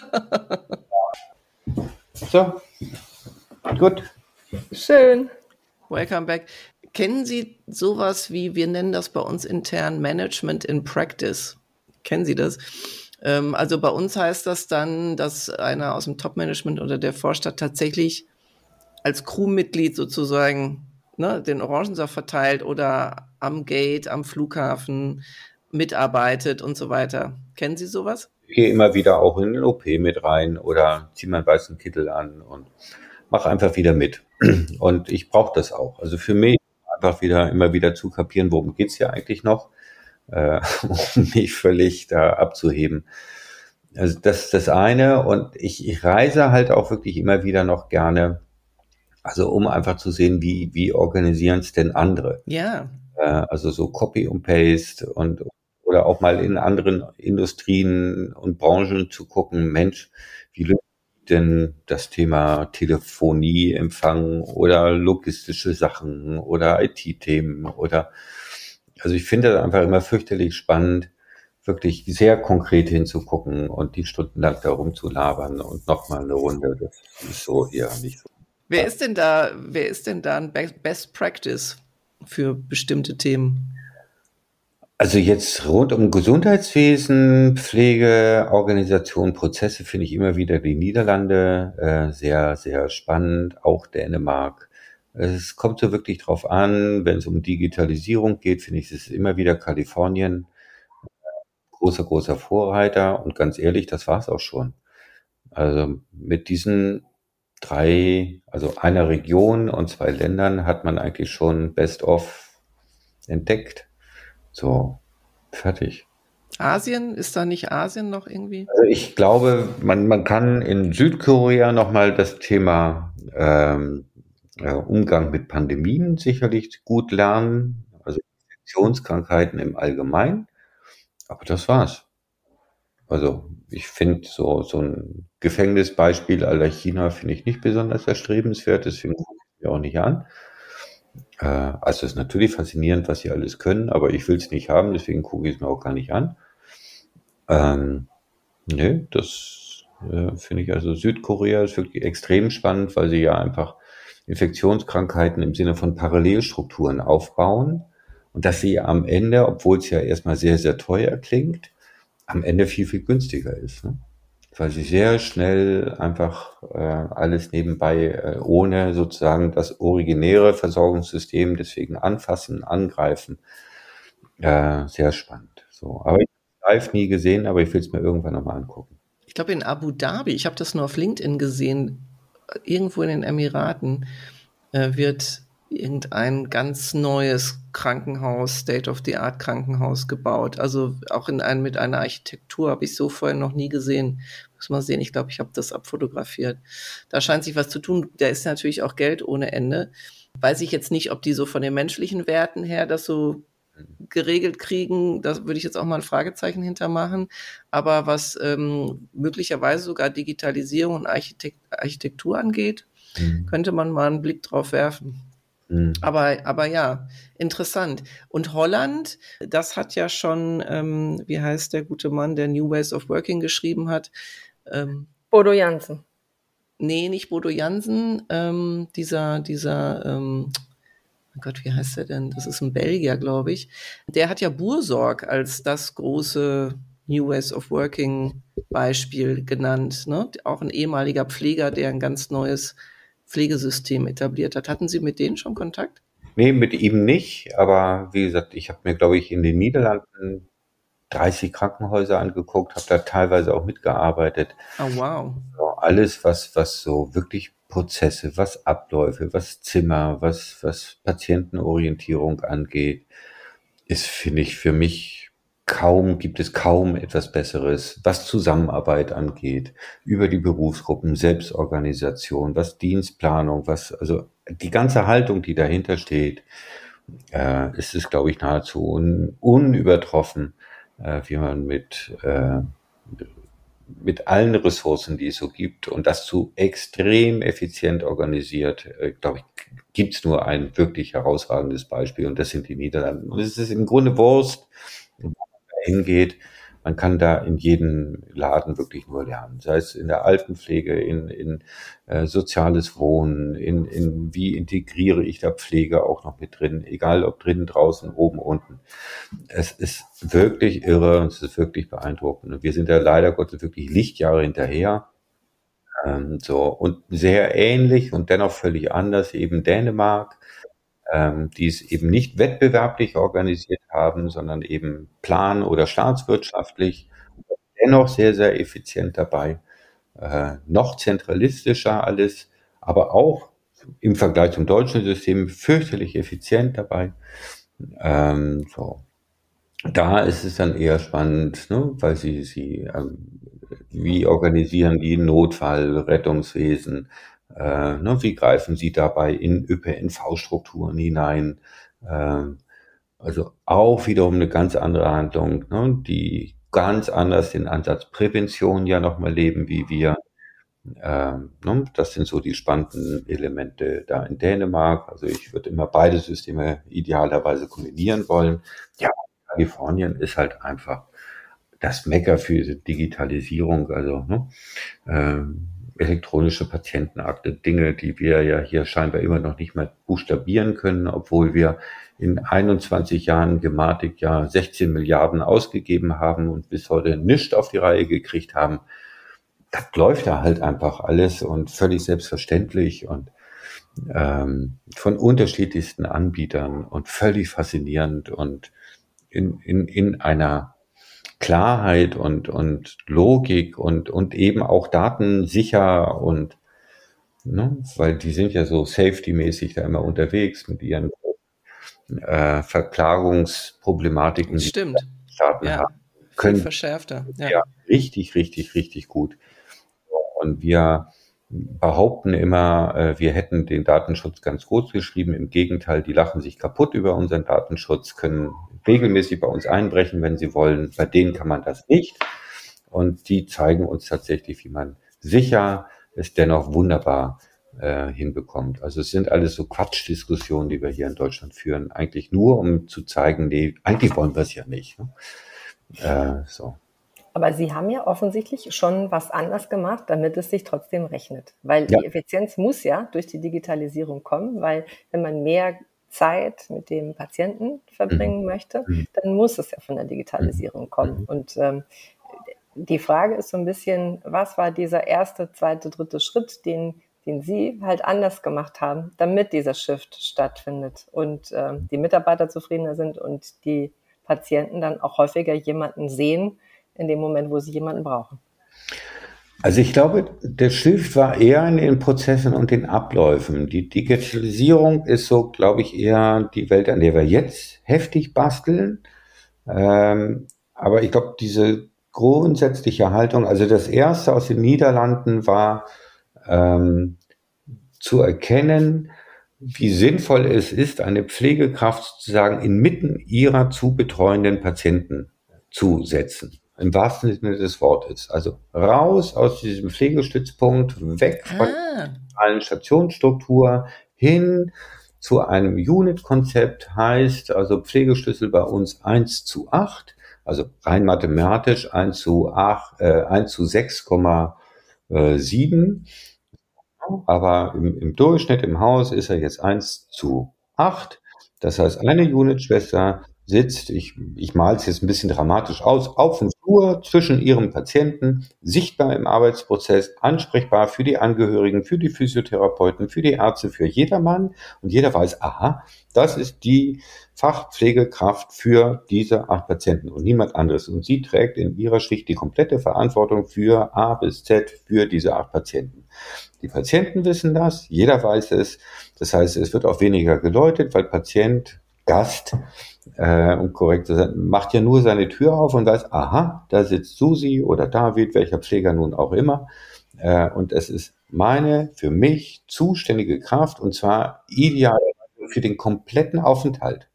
So, gut. Schön. Welcome back. Kennen Sie sowas wie, wir nennen das bei uns intern Management in Practice? Kennen Sie das? Ähm, also bei uns heißt das dann, dass einer aus dem Top-Management oder der Vorstand tatsächlich als Crewmitglied sozusagen, ne, den Orangensaft verteilt oder am Gate, am Flughafen mitarbeitet und so weiter. Kennen Sie sowas? Ich gehe immer wieder auch in den O P mit rein oder ziehe meinen weißen Kittel an und mache einfach wieder mit. Und ich brauche das auch. Also für mich einfach wieder immer wieder zu kapieren, worum geht's hier eigentlich noch, äh, um mich völlig da abzuheben. Also das ist das eine. Und ich, ich reise halt auch wirklich immer wieder noch gerne, also um einfach zu sehen, wie, wie organisieren es denn andere. Ja. Äh, also so Copy und Paste und oder auch mal in anderen Industrien und Branchen zu gucken, Mensch, wie löst denn das Thema Telefonie, Empfang oder logistische Sachen oder I T-Themen oder, also ich finde das einfach immer fürchterlich spannend, wirklich sehr konkret hinzugucken und die stundenlang da rumzulabern und nochmal eine Runde, das ist so eher nicht so. Wer ist denn da, wer ist denn da ein Best Practice für bestimmte Themen? Also jetzt rund um Gesundheitswesen, Pflege, Organisation, Prozesse finde ich immer wieder die Niederlande äh, sehr, sehr spannend, auch Dänemark. Es kommt so wirklich drauf an, wenn es um Digitalisierung geht, finde ich, es ist immer wieder Kalifornien, großer, großer Vorreiter und ganz ehrlich, das war's auch schon. Also mit diesen drei, also einer Region und zwei Ländern hat man eigentlich schon Best of entdeckt. So, fertig. Asien, ist da nicht Asien noch irgendwie? Also ich glaube, man, man kann in Südkorea nochmal das Thema ähm, äh, Umgang mit Pandemien sicherlich gut lernen, also Infektionskrankheiten im Allgemeinen. Aber das war's. Also ich finde so, so ein Gefängnisbeispiel à la China finde ich nicht besonders erstrebenswert, deswegen gucke ich mir auch nicht an. Äh, also es ist natürlich faszinierend, was sie alles können, aber ich will es nicht haben, deswegen gucke ich es mir auch gar nicht an. Ähm, nee, das äh, finde ich, also Südkorea ist wirklich extrem spannend, weil sie ja einfach Infektionskrankheiten im Sinne von Parallelstrukturen aufbauen und dass sie am Ende, obwohl es ja erstmal sehr, sehr teuer klingt, am Ende viel, viel günstiger ist. Ne? Weil sie sehr schnell einfach äh, alles nebenbei, äh, ohne sozusagen das originäre Versorgungssystem, deswegen anfassen, angreifen, äh, sehr spannend. So, aber ich habe live nie gesehen, aber ich will es mir irgendwann nochmal angucken. Ich glaube in Abu Dhabi, ich habe das nur auf LinkedIn gesehen, irgendwo in den Emiraten äh, wird irgendein ganz neues Krankenhaus, State-of-the-Art-Krankenhaus gebaut. Also auch in ein, mit einer Architektur habe ich so vorher noch nie gesehen. Muss mal sehen, ich glaube, ich habe das abfotografiert. Da scheint sich was zu tun. Da ist natürlich auch Geld ohne Ende. Weiß ich jetzt nicht, ob die so von den menschlichen Werten her das so geregelt kriegen, da würde ich jetzt auch mal ein Fragezeichen hintermachen. Aber was ähm, möglicherweise sogar Digitalisierung und Architekt- Architektur angeht, mhm. könnte man mal einen Blick drauf werfen. Mhm. Aber, aber ja, interessant. Und Holland, das hat ja schon, ähm, wie heißt der gute Mann, der New Ways of Working geschrieben hat? Ähm, Bodo Jansen. Nee, nicht Bodo Jansen, ähm, dieser, dieser, ähm, oh Gott, wie heißt der denn? Das ist ein Belgier, glaube ich. Der hat ja Buursorg als das große New Ways of Working Beispiel genannt. Ne? Auch ein ehemaliger Pfleger, der ein ganz neues Pflegesystem etabliert hat. Hatten Sie mit denen schon Kontakt? Nee, mit ihm nicht. Aber wie gesagt, ich habe mir, glaube ich, in den Niederlanden dreißig Krankenhäuser angeguckt, habe da teilweise auch mitgearbeitet. Oh, wow. So, alles, was, was so wirklich Prozesse, was Abläufe, was Zimmer, was, was Patientenorientierung angeht, ist, finde ich, für mich kaum, gibt es kaum etwas Besseres, was Zusammenarbeit angeht, über die Berufsgruppen, Selbstorganisation, was Dienstplanung, was, also die ganze Haltung, die dahinter steht, äh, ist es, glaube ich, nahezu un, unübertroffen, äh, wie man mit, äh, mit allen Ressourcen, die es so gibt und das zu extrem effizient organisiert, äh, glaube ich, gibt es nur ein wirklich herausragendes Beispiel und das sind die Niederlande. Und es ist im Grunde Wurst, wo man da hingeht. Man kann da in jedem Laden wirklich nur lernen, sei es in der Altenpflege, in, in äh, soziales Wohnen, in, in wie integriere ich da Pflege auch noch mit drin, egal ob drinnen, draußen, oben, unten. Es ist wirklich irre und es ist wirklich beeindruckend. Und wir sind ja leider Gottes wirklich Lichtjahre hinterher. Ähm, so und sehr ähnlich und dennoch völlig anders eben Dänemark, ähm, die es eben nicht wettbewerblich organisiert haben, sondern eben plan- oder staatswirtschaftlich, dennoch sehr, sehr effizient dabei, äh, noch zentralistischer alles, aber auch im Vergleich zum deutschen System fürchterlich effizient dabei. Ähm, so. Da ist es dann eher spannend, ne, weil sie, sie, ähm, wie organisieren die Notfall, Rettungswesen, äh, ne, wie greifen sie dabei in Ö P N V-Strukturen hinein, äh, also auch wiederum eine ganz andere Handlung, ne, die ganz anders den Ansatz Prävention ja nochmal leben wie wir. Ähm, ne, das sind so die spannenden Elemente da in Dänemark. Also ich würde immer beide Systeme idealerweise kombinieren wollen. Ja, Kalifornien ist halt einfach das Mekka für die Digitalisierung, also ne, ähm, elektronische Patientenakte, Dinge, die wir ja hier scheinbar immer noch nicht mal buchstabieren können, obwohl wir in einundzwanzig Jahren Gematik ja sechzehn Milliarden ausgegeben haben und bis heute nichts auf die Reihe gekriegt haben. Das läuft da halt einfach alles und völlig selbstverständlich und ähm, von unterschiedlichsten Anbietern und völlig faszinierend und in, in, in einer Klarheit und, und Logik und, und eben auch datensicher und, ne, weil die sind ja so safety-mäßig da immer unterwegs mit ihren äh, Verklagungsproblematiken, die Stimmt. Staaten Ja, haben, viel können verschärfter. Ja. ja richtig, richtig, richtig gut. Und wir behaupten immer, äh, wir hätten den Datenschutz ganz groß geschrieben. Im Gegenteil, die lachen sich kaputt über unseren Datenschutz, können regelmäßig bei uns einbrechen, wenn sie wollen. Bei denen kann man das nicht. Und die zeigen uns tatsächlich, wie man sicher es dennoch wunderbar äh, hinbekommt. Also es sind alles so Quatschdiskussionen, die wir hier in Deutschland führen. Eigentlich nur, um zu zeigen, nee, eigentlich wollen wir es ja nicht. Ne? Äh, so. Aber Sie haben ja offensichtlich schon was anders gemacht, damit es sich trotzdem rechnet. Weil Ja. die Effizienz muss ja durch die Digitalisierung kommen, weil wenn man mehr Zeit mit dem Patienten verbringen Mhm. möchte, Mhm. dann muss es ja von der Digitalisierung kommen. Mhm. Und ähm, die Frage ist so ein bisschen, was war dieser erste, zweite, dritte Schritt, den, den Sie halt anders gemacht haben, damit dieser Shift stattfindet und ähm, die Mitarbeiter zufriedener sind und die Patienten dann auch häufiger jemanden sehen, in dem Moment, wo sie jemanden brauchen. Also ich glaube, der Shift war eher in den Prozessen und den Abläufen. Die Digitalisierung ist so, glaube ich, eher die Welt, an der wir jetzt heftig basteln. Ähm, aber ich glaube, diese grundsätzliche Haltung, also das erste aus den Niederlanden war ähm, zu erkennen, wie sinnvoll es ist, eine Pflegekraft sozusagen inmitten ihrer zu betreuenden Patienten zu setzen. Im wahrsten Sinne des Wortes. Also raus aus diesem Pflegestützpunkt, weg von Ah, allen Stationsstruktur, hin zu einem Unit-Konzept, heißt also Pflegeschlüssel bei uns eins zu acht, also rein mathematisch eins zu acht, äh, eins zu sechs Komma sieben. Aber im, im Durchschnitt im Haus ist er jetzt eins zu acht. Das heißt, eine Unitschwester sitzt, ich, ich male es jetzt ein bisschen dramatisch aus, auf dem Flur zwischen ihrem Patienten, sichtbar im Arbeitsprozess, ansprechbar für die Angehörigen, für die Physiotherapeuten, für die Ärzte, für jedermann. Und jeder weiß, aha, das ist die Fachpflegekraft für diese acht Patienten und niemand anderes. Und sie trägt in ihrer Schicht die komplette Verantwortung für A bis Z für diese acht Patienten. Die Patienten wissen das, jeder weiß es. Das heißt, es wird auch weniger geläutet, weil Patient, Gast, äh, um korrekt zu sein, macht ja nur seine Tür auf und weiß, aha, da sitzt Susi oder David, welcher Pfleger nun auch immer. Äh, und es ist meine, für mich zuständige Kraft und zwar ideal für den kompletten Aufenthalt.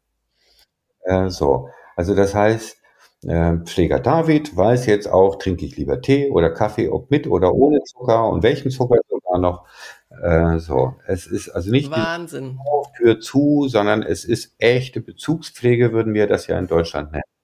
Äh, so, also das heißt, äh, Pfleger David weiß jetzt auch, trinke ich lieber Tee oder Kaffee, ob mit oder ohne Zucker und welchen Zucker sogar noch. Äh, so, es ist also nicht die Wahnsinn. Tür zu, sondern es ist echte Bezugspflege, würden wir das ja in Deutschland nennen.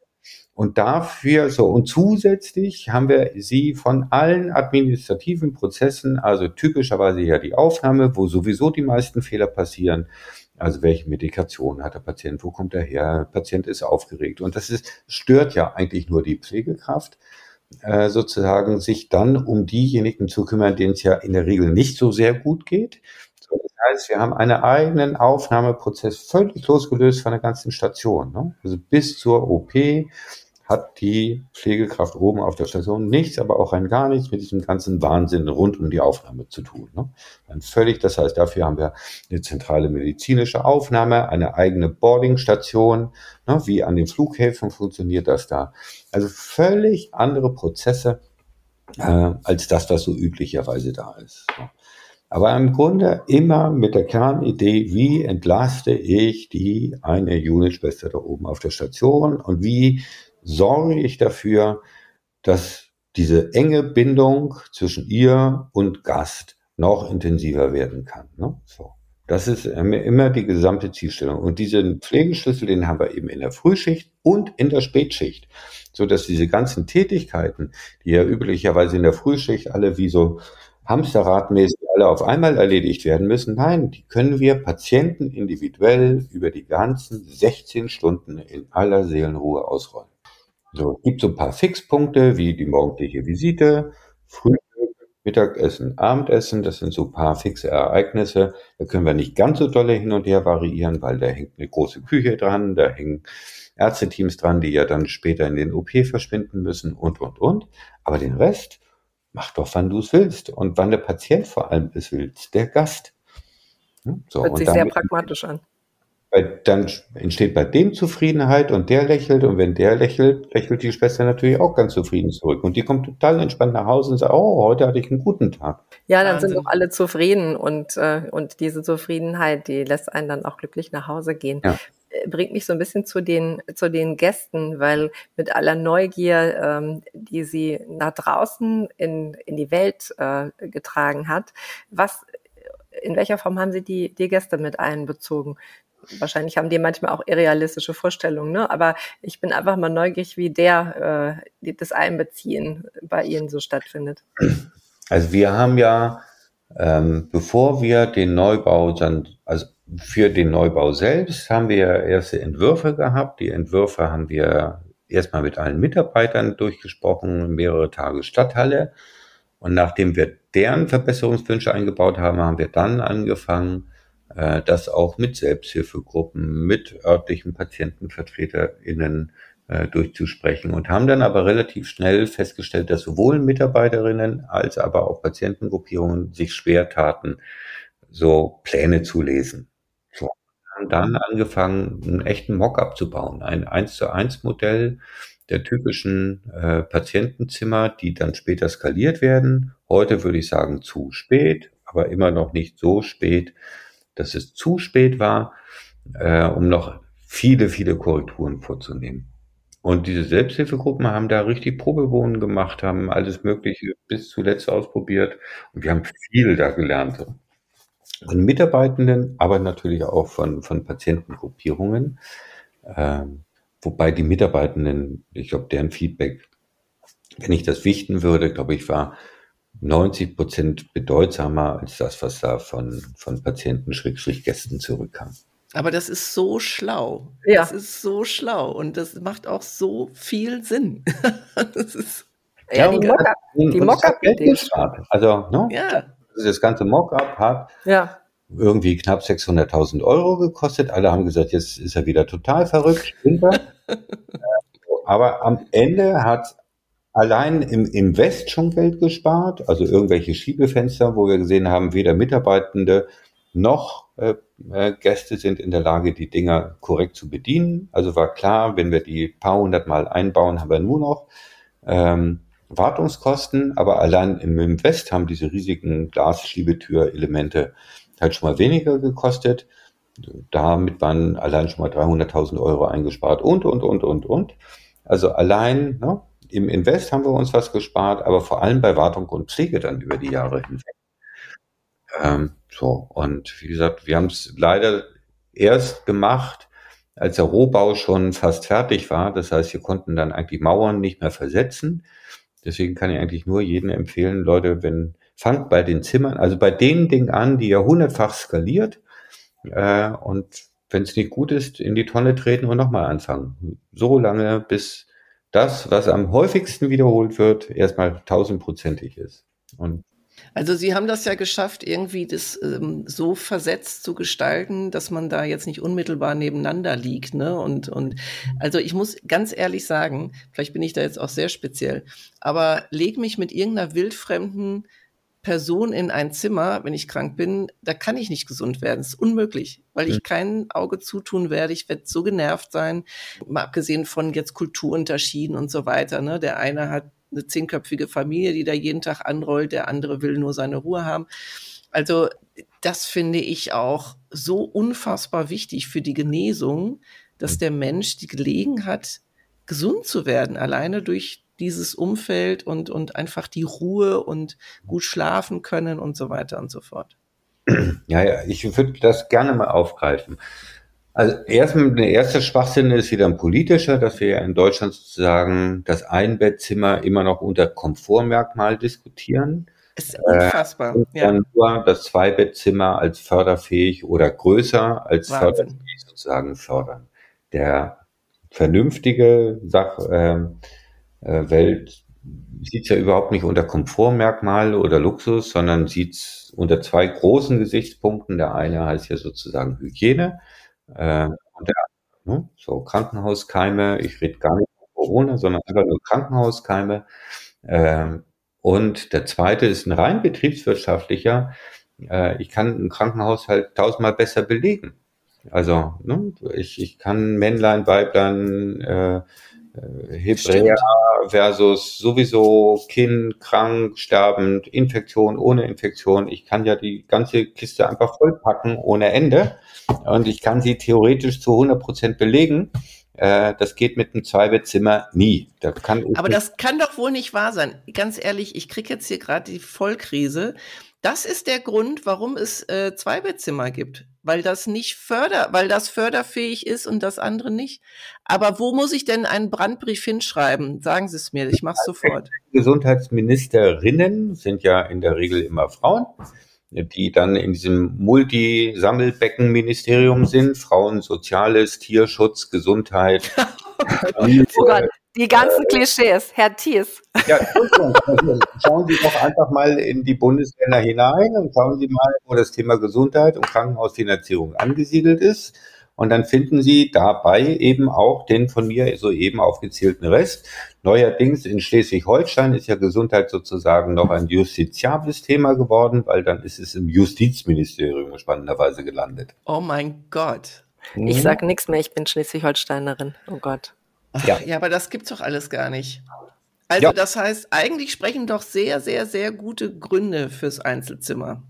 Und dafür, so, und zusätzlich haben wir sie von allen administrativen Prozessen, also typischerweise ja die Aufnahme, wo sowieso die meisten Fehler passieren. Also welche Medikation hat der Patient, wo kommt er her, der Patient ist aufgeregt. Und das ist, stört ja eigentlich nur die Pflegekraft, äh, sozusagen sich dann um diejenigen zu kümmern, denen es ja in der Regel nicht so sehr gut geht. So, das heißt, wir haben einen eigenen Aufnahmeprozess völlig losgelöst von der ganzen Station. Ne? Also bis zur O P hat die Pflegekraft oben auf der Station nichts, aber auch rein gar nichts mit diesem ganzen Wahnsinn rund um die Aufnahme zu tun. Ne? Dann völlig, das heißt, dafür haben wir eine zentrale medizinische Aufnahme, eine eigene Boardingstation, ne? Wie an den Flughäfen funktioniert das da. Also völlig andere Prozesse äh, als das, was so üblicherweise da ist. So. Aber im Grunde immer mit der Kernidee, wie entlaste ich die eine Unitschwester da oben auf der Station und wie sorge ich dafür, dass diese enge Bindung zwischen ihr und Gast noch intensiver werden kann. Ne? So. Das ist immer die gesamte Zielstellung. Und diesen Pflegeschlüssel, den haben wir eben in der Frühschicht und in der Spätschicht, so dass diese ganzen Tätigkeiten, die ja üblicherweise in der Frühschicht alle wie so hamsterradmäßig alle auf einmal erledigt werden müssen. Nein, die können wir Patienten individuell über die ganzen sechzehn Stunden in aller Seelenruhe ausrollen. So, es gibt so ein paar Fixpunkte wie die morgendliche Visite, Frühstück, Mittagessen, Abendessen. Das sind so ein paar fixe Ereignisse. Da können wir nicht ganz so dolle hin und her variieren, weil da hängt eine große Küche dran, da hängen Ärzteteams dran, die ja dann später in den O P verschwinden müssen und, und, und. Aber den Rest, mach doch, wann du es willst und wann der Patient vor allem es will, der Gast. So, Hört und sich sehr damit, pragmatisch an. weil dann entsteht bei dem Zufriedenheit und der lächelt und wenn der lächelt, lächelt die Schwester natürlich auch ganz zufrieden zurück und die kommt total entspannt nach Hause und sagt, oh, heute hatte ich einen guten Tag. Ja, dann Wahnsinn. sind doch alle zufrieden und, äh, und diese Zufriedenheit, die lässt einen dann auch glücklich nach Hause gehen. Ja. Äh, Bringt mich so ein bisschen zu den, zu den Gästen, weil mit aller Neugier, ähm, die sie nach draußen in, in die Welt äh, getragen hat, was, in welcher Form haben Sie die, die Gäste mit einbezogen? Wahrscheinlich haben die manchmal auch irrealistische Vorstellungen, ne? Aber ich bin einfach mal neugierig, wie der äh, die, das Einbeziehen bei Ihnen so stattfindet. Also wir haben ja, ähm, bevor wir den Neubau dann, also für den Neubau selbst haben wir erste Entwürfe gehabt. Die Entwürfe haben wir erstmal mit allen Mitarbeitern durchgesprochen, mehrere Tage Stadthalle. Und nachdem wir deren Verbesserungswünsche eingebaut haben, haben wir dann angefangen, äh, das auch mit Selbsthilfegruppen, mit örtlichen PatientenvertreterInnen äh, durchzusprechen und haben dann aber relativ schnell festgestellt, dass sowohl Mitarbeiterinnen als aber auch Patientengruppierungen sich schwer taten, so Pläne zu lesen. So, wir haben dann angefangen, einen echten Mock-up zu bauen, ein eins zu eins Modell der typischen äh, Patientenzimmer, die dann später skaliert werden. Heute würde ich sagen zu spät, aber immer noch nicht so spät, dass es zu spät war, äh, um noch viele, viele Korrekturen vorzunehmen. Und diese Selbsthilfegruppen haben da richtig Probewohnen gemacht, haben alles Mögliche bis zuletzt ausprobiert und wir haben viel da gelernt. Von Mitarbeitenden, aber natürlich auch von, von Patientengruppierungen. Ähm, wobei die Mitarbeitenden, ich glaube, deren Feedback, wenn ich das wichten würde, glaube ich, war neunzig Prozent bedeutsamer als das, was da von, von Patienten-Gästen zurückkam. Aber das ist so schlau. Ja. Das ist so schlau und das macht auch so viel Sinn. Das ist, Ja, Ja, die und- Mock-up, und die es hat Geld Mock-up-Idee. gespart. Also, ne? ja, Das ganze Mock-up hat Ja, irgendwie knapp sechshunderttausend Euro gekostet. Alle haben gesagt, jetzt ist er wieder total verrückt. Stimmt er? Aber am Ende hat allein im Invest schon Geld gespart, also irgendwelche Schiebefenster, wo wir gesehen haben, weder Mitarbeitende noch äh, äh, Gäste sind in der Lage, die Dinger korrekt zu bedienen. Also war klar, wenn wir die paar hundert Mal einbauen, haben wir nur noch ähm, Wartungskosten, aber allein im Invest haben diese riesigen Glasschiebetür-Elemente halt schon mal weniger gekostet. Damit waren allein schon mal dreihunderttausend Euro eingespart und, und, und, und, und. Also allein, ne, im Invest haben wir uns was gespart, aber vor allem bei Wartung und Pflege dann über die Jahre hinweg. Ähm, so, und wie gesagt, wir haben es leider erst gemacht, als der Rohbau schon fast fertig war. Das heißt, wir konnten dann eigentlich Mauern nicht mehr versetzen. Deswegen kann ich eigentlich nur jedem empfehlen, Leute, wenn, fangt bei den Zimmern, also bei den Dingen an, die ihr hundertfach skaliert, äh, und wenn es nicht gut ist, in die Tonne treten und nochmal anfangen. So lange, bis das, was am häufigsten wiederholt wird, erstmal tausendprozentig ist. Und also Sie haben das ja geschafft, irgendwie das ähm, so versetzt zu gestalten, dass man da jetzt nicht unmittelbar nebeneinander liegt, ne? Und, und also ich muss ganz ehrlich sagen, vielleicht bin ich da jetzt auch sehr speziell, aber leg mich mit irgendeiner wildfremden Person in ein Zimmer, wenn ich krank bin, da kann ich nicht gesund werden. Das ist unmöglich, weil ich kein Auge zutun werde. Ich werde so genervt sein, mal abgesehen von jetzt Kulturunterschieden und so weiter, ne? Der eine hat eine zehnköpfige Familie, die da jeden Tag anrollt, der andere will nur seine Ruhe haben. Also das finde ich auch so unfassbar wichtig für die Genesung, dass der Mensch die Gelegenheit hat, gesund zu werden, alleine durch dieses Umfeld und, und einfach die Ruhe und gut schlafen können und so weiter und so fort. ja, ja, ich würde das gerne mal aufgreifen. Also erstmal, der erste Schwachsinn ist wieder ein politischer, dass wir ja in Deutschland sozusagen das Einbettzimmer immer noch unter Komfortmerkmal diskutieren. Es ist unfassbar. Und ja. dann nur das Zweibettzimmer als förderfähig oder größer als Wahnsinn. förderfähig sozusagen fördern. Der vernünftige Sach, äh, äh, Welt sieht es ja überhaupt nicht unter Komfortmerkmal oder Luxus, sondern sieht es unter zwei großen Gesichtspunkten. Der eine heißt ja sozusagen Hygiene. Äh, und, der, Ne? So Krankenhauskeime, ich rede gar nicht von Corona, sondern einfach nur Krankenhauskeime. Ähm, und der zweite ist ein rein betriebswirtschaftlicher. Äh, ich kann ein Krankenhaus halt tausendmal besser belegen. Also, ne, ich, ich kann Männlein, Weiblein, äh, äh, Hebräer Stimmt. versus sowieso Kind, krank, sterbend, Infektion, ohne Infektion. Ich kann ja die ganze Kiste einfach vollpacken ohne Ende und ich kann sie theoretisch zu hundert Prozent belegen. Äh, das geht mit einem Zweibettzimmer nie. Da kann ich Aber nicht. das kann doch wohl nicht wahr sein. Ganz ehrlich, ich kriege jetzt hier gerade die Vollkrise. Das ist der Grund, warum es äh, Zweibettzimmer gibt. Weil das nicht förder, weil das förderfähig ist und das andere nicht. Aber wo muss ich denn einen Brandbrief hinschreiben? Sagen Sie es mir, ich mache es sofort. Gesundheitsministerinnen sind ja in der Regel immer Frauen, die dann in diesem Multi-Sammelbecken-Ministerium sind. Frauen, Soziales, Tierschutz, Gesundheit. Familie. Oh Gott, die ganzen Klischees, Herr Thies. Ja, schauen Sie doch einfach mal in die Bundesländer hinein und schauen Sie mal, wo das Thema Gesundheit und Krankenhausfinanzierung angesiedelt ist. Und dann finden Sie dabei eben auch den von mir soeben aufgezählten Rest. Neuerdings in Schleswig-Holstein ist ja Gesundheit sozusagen noch ein justiziables Thema geworden, weil dann ist es im Justizministerium spannenderweise gelandet. Oh mein Gott. Ich sage nichts mehr, ich bin Schleswig-Holsteinerin. Oh Gott. Ach, Ja. ja, aber das gibt's doch alles gar nicht. Also Ja. das heißt, eigentlich sprechen doch sehr, sehr, sehr gute Gründe fürs Einzelzimmer.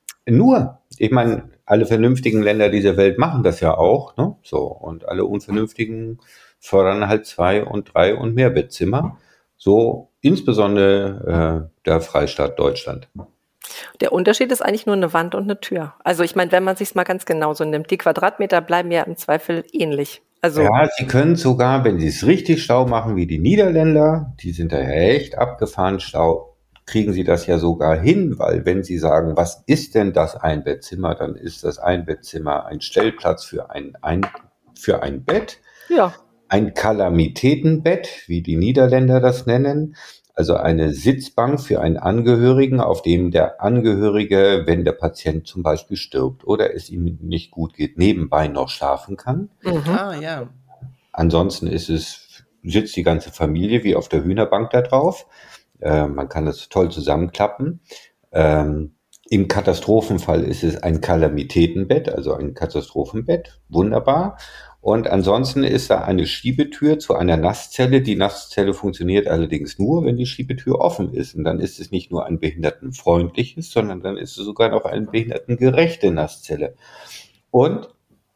Nur, ich meine, alle vernünftigen Länder dieser Welt machen das ja auch, ne? So, und alle unvernünftigen fördern halt zwei und drei und mehr Bettzimmer. So insbesondere äh, der Freistaat Deutschland. Der Unterschied ist eigentlich nur eine Wand und eine Tür. Also ich meine, wenn man sich mal ganz genau so nimmt, die Quadratmeter bleiben ja im Zweifel ähnlich. Also Ja, sie können sogar, wenn sie es richtig schlau machen wie die Niederländer, die sind da ja echt abgefahren schlau, kriegen sie das ja sogar hin, weil wenn sie sagen, was ist denn das Einbettzimmer, dann ist das Einbettzimmer ein Stellplatz für ein, ein, für ein Bett, ja, ein Kalamitätenbett, wie die Niederländer das nennen, also eine Sitzbank für einen Angehörigen, auf dem der Angehörige, wenn der Patient zum Beispiel stirbt oder es ihm nicht gut geht, nebenbei noch schlafen kann. mhm. Ah, ja. Ansonsten ist es, sitzt die ganze Familie wie auf der Hühnerbank da drauf. Äh, man kann das toll zusammenklappen. Ähm, im Katastrophenfall ist es ein Kalamitätenbett, also ein Katastrophenbett. Wunderbar. Und ansonsten ist da eine Schiebetür zu einer Nasszelle. Die Nasszelle funktioniert allerdings nur, wenn die Schiebetür offen ist. Und dann ist es nicht nur ein behindertenfreundliches, sondern dann ist es sogar noch eine behindertengerechte Nasszelle. Und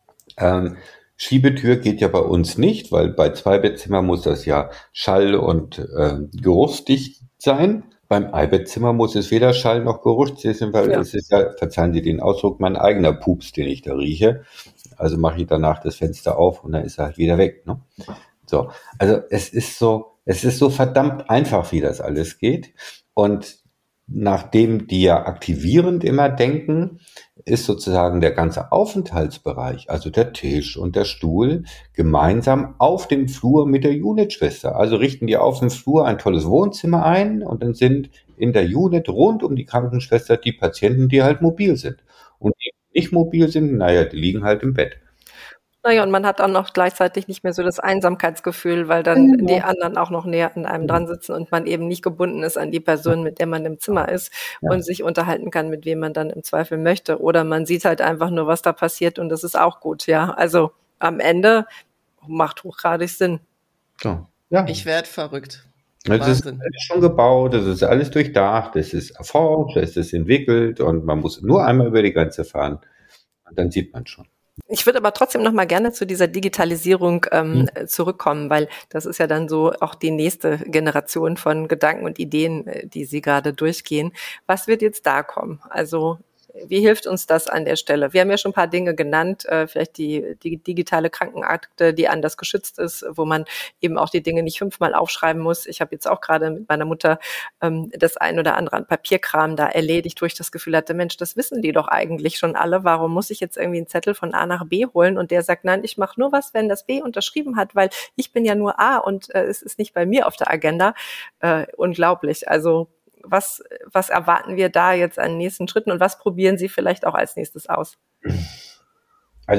ähm, Schiebetür geht ja bei uns nicht, weil bei Zweibettzimmer muss das ja schall- und äh, geruchsdicht sein. Beim Einbettzimmer muss es weder Schall noch geruchsdicht sein, weil Ja. es ist ja, verzeihen Sie den Ausdruck, mein eigener Pups, den ich da rieche. Also mache ich danach das Fenster auf und dann ist er halt wieder weg. Ne? So, also es ist so, es ist so verdammt einfach, wie das alles geht. Und nachdem die ja aktivierend immer denken, ist sozusagen der ganze Aufenthaltsbereich, also der Tisch und der Stuhl, gemeinsam auf dem Flur mit der Unitschwester. Also richten die auf dem Flur ein tolles Wohnzimmer ein und dann sind in der Unit rund um die Krankenschwester die Patienten, die halt mobil sind. Und die nicht mobil sind, naja, die liegen halt im Bett. Naja, und man hat dann auch gleichzeitig nicht mehr so das Einsamkeitsgefühl, weil dann Genau. die anderen auch noch näher an einem dran sitzen und man eben nicht gebunden ist an die Person, mit der man im Zimmer ist Ja. und sich unterhalten kann, mit wem man dann im Zweifel möchte. Oder man sieht halt einfach nur, was da passiert und das ist auch gut, ja. Also am Ende macht hochgradig Sinn. So, ja. Ich werde verrückt. Es ist Wahnsinn. alles schon gebaut, es ist alles durchdacht, es ist erforscht, es ist entwickelt und man muss nur einmal über die Grenze fahren und dann sieht man schon. Ich würde aber trotzdem noch mal gerne zu dieser Digitalisierung ähm, Mhm. zurückkommen, weil das ist ja dann so auch die nächste Generation von Gedanken und Ideen, äh, die Sie gerade durchgehen. Was wird jetzt da kommen? Also wie hilft uns das an der Stelle? Wir haben ja schon ein paar Dinge genannt, äh, vielleicht die, die digitale Krankenakte, die anders geschützt ist, wo man eben auch die Dinge nicht fünfmal aufschreiben muss. Ich habe jetzt auch gerade mit meiner Mutter ähm, das ein oder andere an Papierkram da erledigt, wo ich das Gefühl hatte, Mensch, das wissen die doch eigentlich schon alle. Warum muss ich jetzt irgendwie einen Zettel von A nach B holen? Und der sagt, nein, ich mache nur was, wenn das B unterschrieben hat, weil ich bin ja nur A und äh, es ist nicht bei mir auf der Agenda. Äh, unglaublich. Also Was, was erwarten wir da jetzt an nächsten Schritten und was probieren Sie vielleicht auch als nächstes aus? Also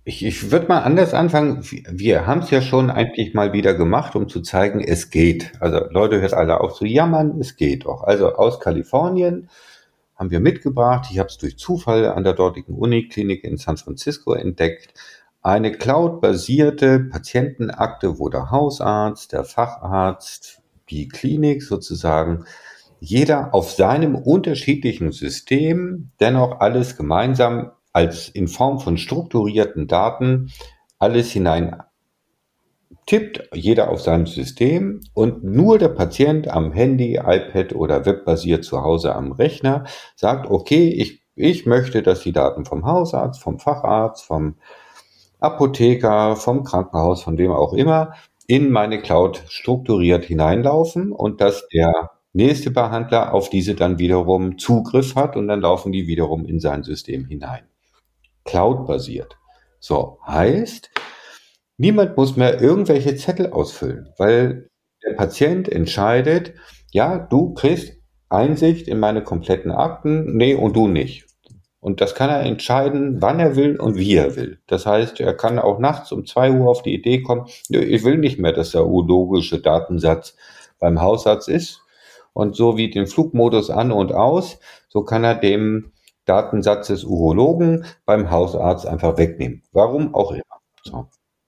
Ich, ich würde mal anders anfangen. Wir haben es ja schon eigentlich mal wieder gemacht, um zu zeigen, es geht. Also Leute, hört alle auf zu jammern, es geht doch. Also aus Kalifornien haben wir mitgebracht, ich habe es durch Zufall an der dortigen Uniklinik in San Francisco entdeckt, eine cloud-basierte Patientenakte, wo der Hausarzt, der Facharzt, die Klinik sozusagen, jeder auf seinem unterschiedlichen System, dennoch alles gemeinsam als in Form von strukturierten Daten alles hinein tippt, jeder auf seinem System, und nur der Patient am Handy, iPad oder webbasiert zu Hause am Rechner sagt, okay, ich, ich möchte, dass die Daten vom Hausarzt, vom Facharzt, vom Apotheker, vom Krankenhaus, von wem auch immer, in meine Cloud strukturiert hineinlaufen und dass der nächste Behandler auf diese dann wiederum Zugriff hat und dann laufen die wiederum in sein System hinein. Cloud-basiert. So, heißt, niemand muss mehr irgendwelche Zettel ausfüllen, weil der Patient entscheidet, ja, du kriegst Einsicht in meine kompletten Akten, nee, und du nicht. Und das kann er entscheiden, wann er will und wie er will. Das heißt, er kann auch nachts um zwei Uhr auf die Idee kommen, ich will nicht mehr, dass der urologische Datensatz beim Hausarzt ist. Und so wie den Flugmodus an und aus, so kann er dem Datensatz des Urologen beim Hausarzt einfach wegnehmen. Warum auch immer. So.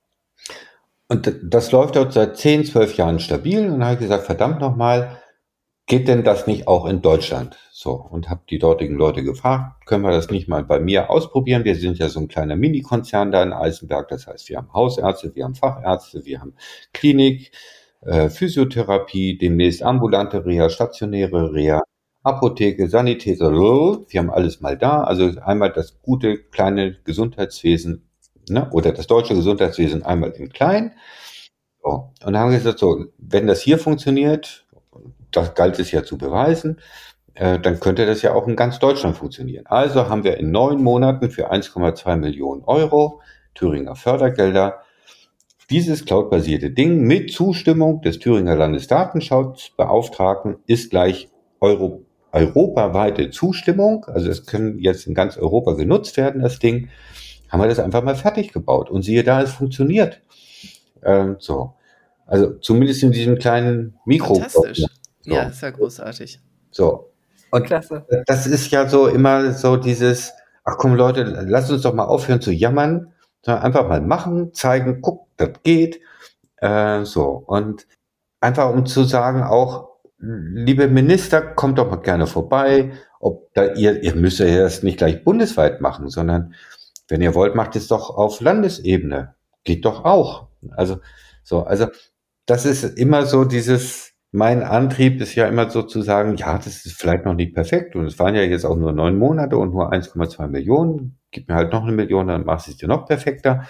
Und das läuft dort seit zehn, zwölf Jahren stabil. Und dann habe ich gesagt, verdammt nochmal, geht denn das nicht auch in Deutschland? So, und habe die dortigen Leute gefragt, können wir das nicht mal bei mir ausprobieren? Wir sind ja so ein kleiner Mini-Konzern da in Eisenberg. Das heißt, wir haben Hausärzte, wir haben Fachärzte, wir haben Klinik, äh, Physiotherapie, demnächst ambulante Reha, stationäre Reha, Apotheke, Sanitäter, wir haben alles mal da. Also einmal das gute kleine Gesundheitswesen, ne, oder das deutsche Gesundheitswesen einmal in klein. So. Und dann haben wir gesagt, so, wenn das hier funktioniert, das galt es ja zu beweisen, äh, dann könnte das ja auch in ganz Deutschland funktionieren. Also haben wir in neun Monaten für eins Komma zwei Millionen Euro Thüringer Fördergelder dieses cloudbasierte Ding mit Zustimmung des Thüringer Landesdatenschutzbeauftragten ist gleich Euro, europaweite Zustimmung. Also es können jetzt in ganz Europa genutzt werden, das Ding. Haben wir das einfach mal fertig gebaut. Und siehe da, es funktioniert. Ähm, so. Also zumindest in diesem kleinen Mikro. Fantastisch. So. Ja, ist ja großartig. So. Und Klasse. das ist ja so immer so dieses, ach komm Leute, lasst uns doch mal aufhören zu jammern, sondern einfach mal machen, zeigen, guck, das geht. Äh, so. Und einfach um zu sagen auch, liebe Minister, kommt doch mal gerne vorbei. Ob da ihr, ihr müsst ja das nicht gleich bundesweit machen, sondern wenn ihr wollt, macht es doch auf Landesebene. Geht doch auch. Also, so, also, das ist immer so dieses, mein Antrieb ist ja immer so zu sagen, ja, das ist vielleicht noch nicht perfekt und es waren ja jetzt auch nur neun Monate und nur eins Komma zwei Millionen. Gib mir halt noch eine Million, dann machst du es dir noch perfekter.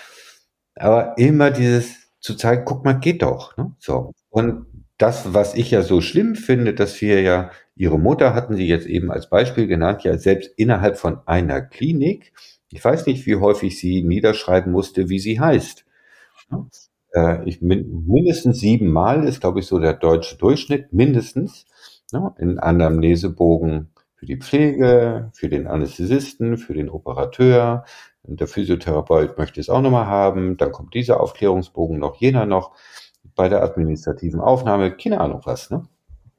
Aber immer dieses zu zeigen, guck mal, geht doch. Ne? So. Und das, was ich ja so schlimm finde, dass wir ja, ihre Mutter hatten sie jetzt eben als Beispiel genannt, ja selbst innerhalb von einer Klinik, ich weiß nicht, wie häufig sie niederschreiben musste, wie sie heißt. Ja? Äh, ich, mindestens siebenmal ist, glaube ich, so der deutsche Durchschnitt, mindestens. Ja? In Anamnesebogen für die Pflege, für den Anästhesisten, für den Operateur. Der Physiotherapeut möchte es auch nochmal haben. Dann kommt dieser Aufklärungsbogen noch, jener noch. Bei der administrativen Aufnahme, keine Ahnung was. Ne?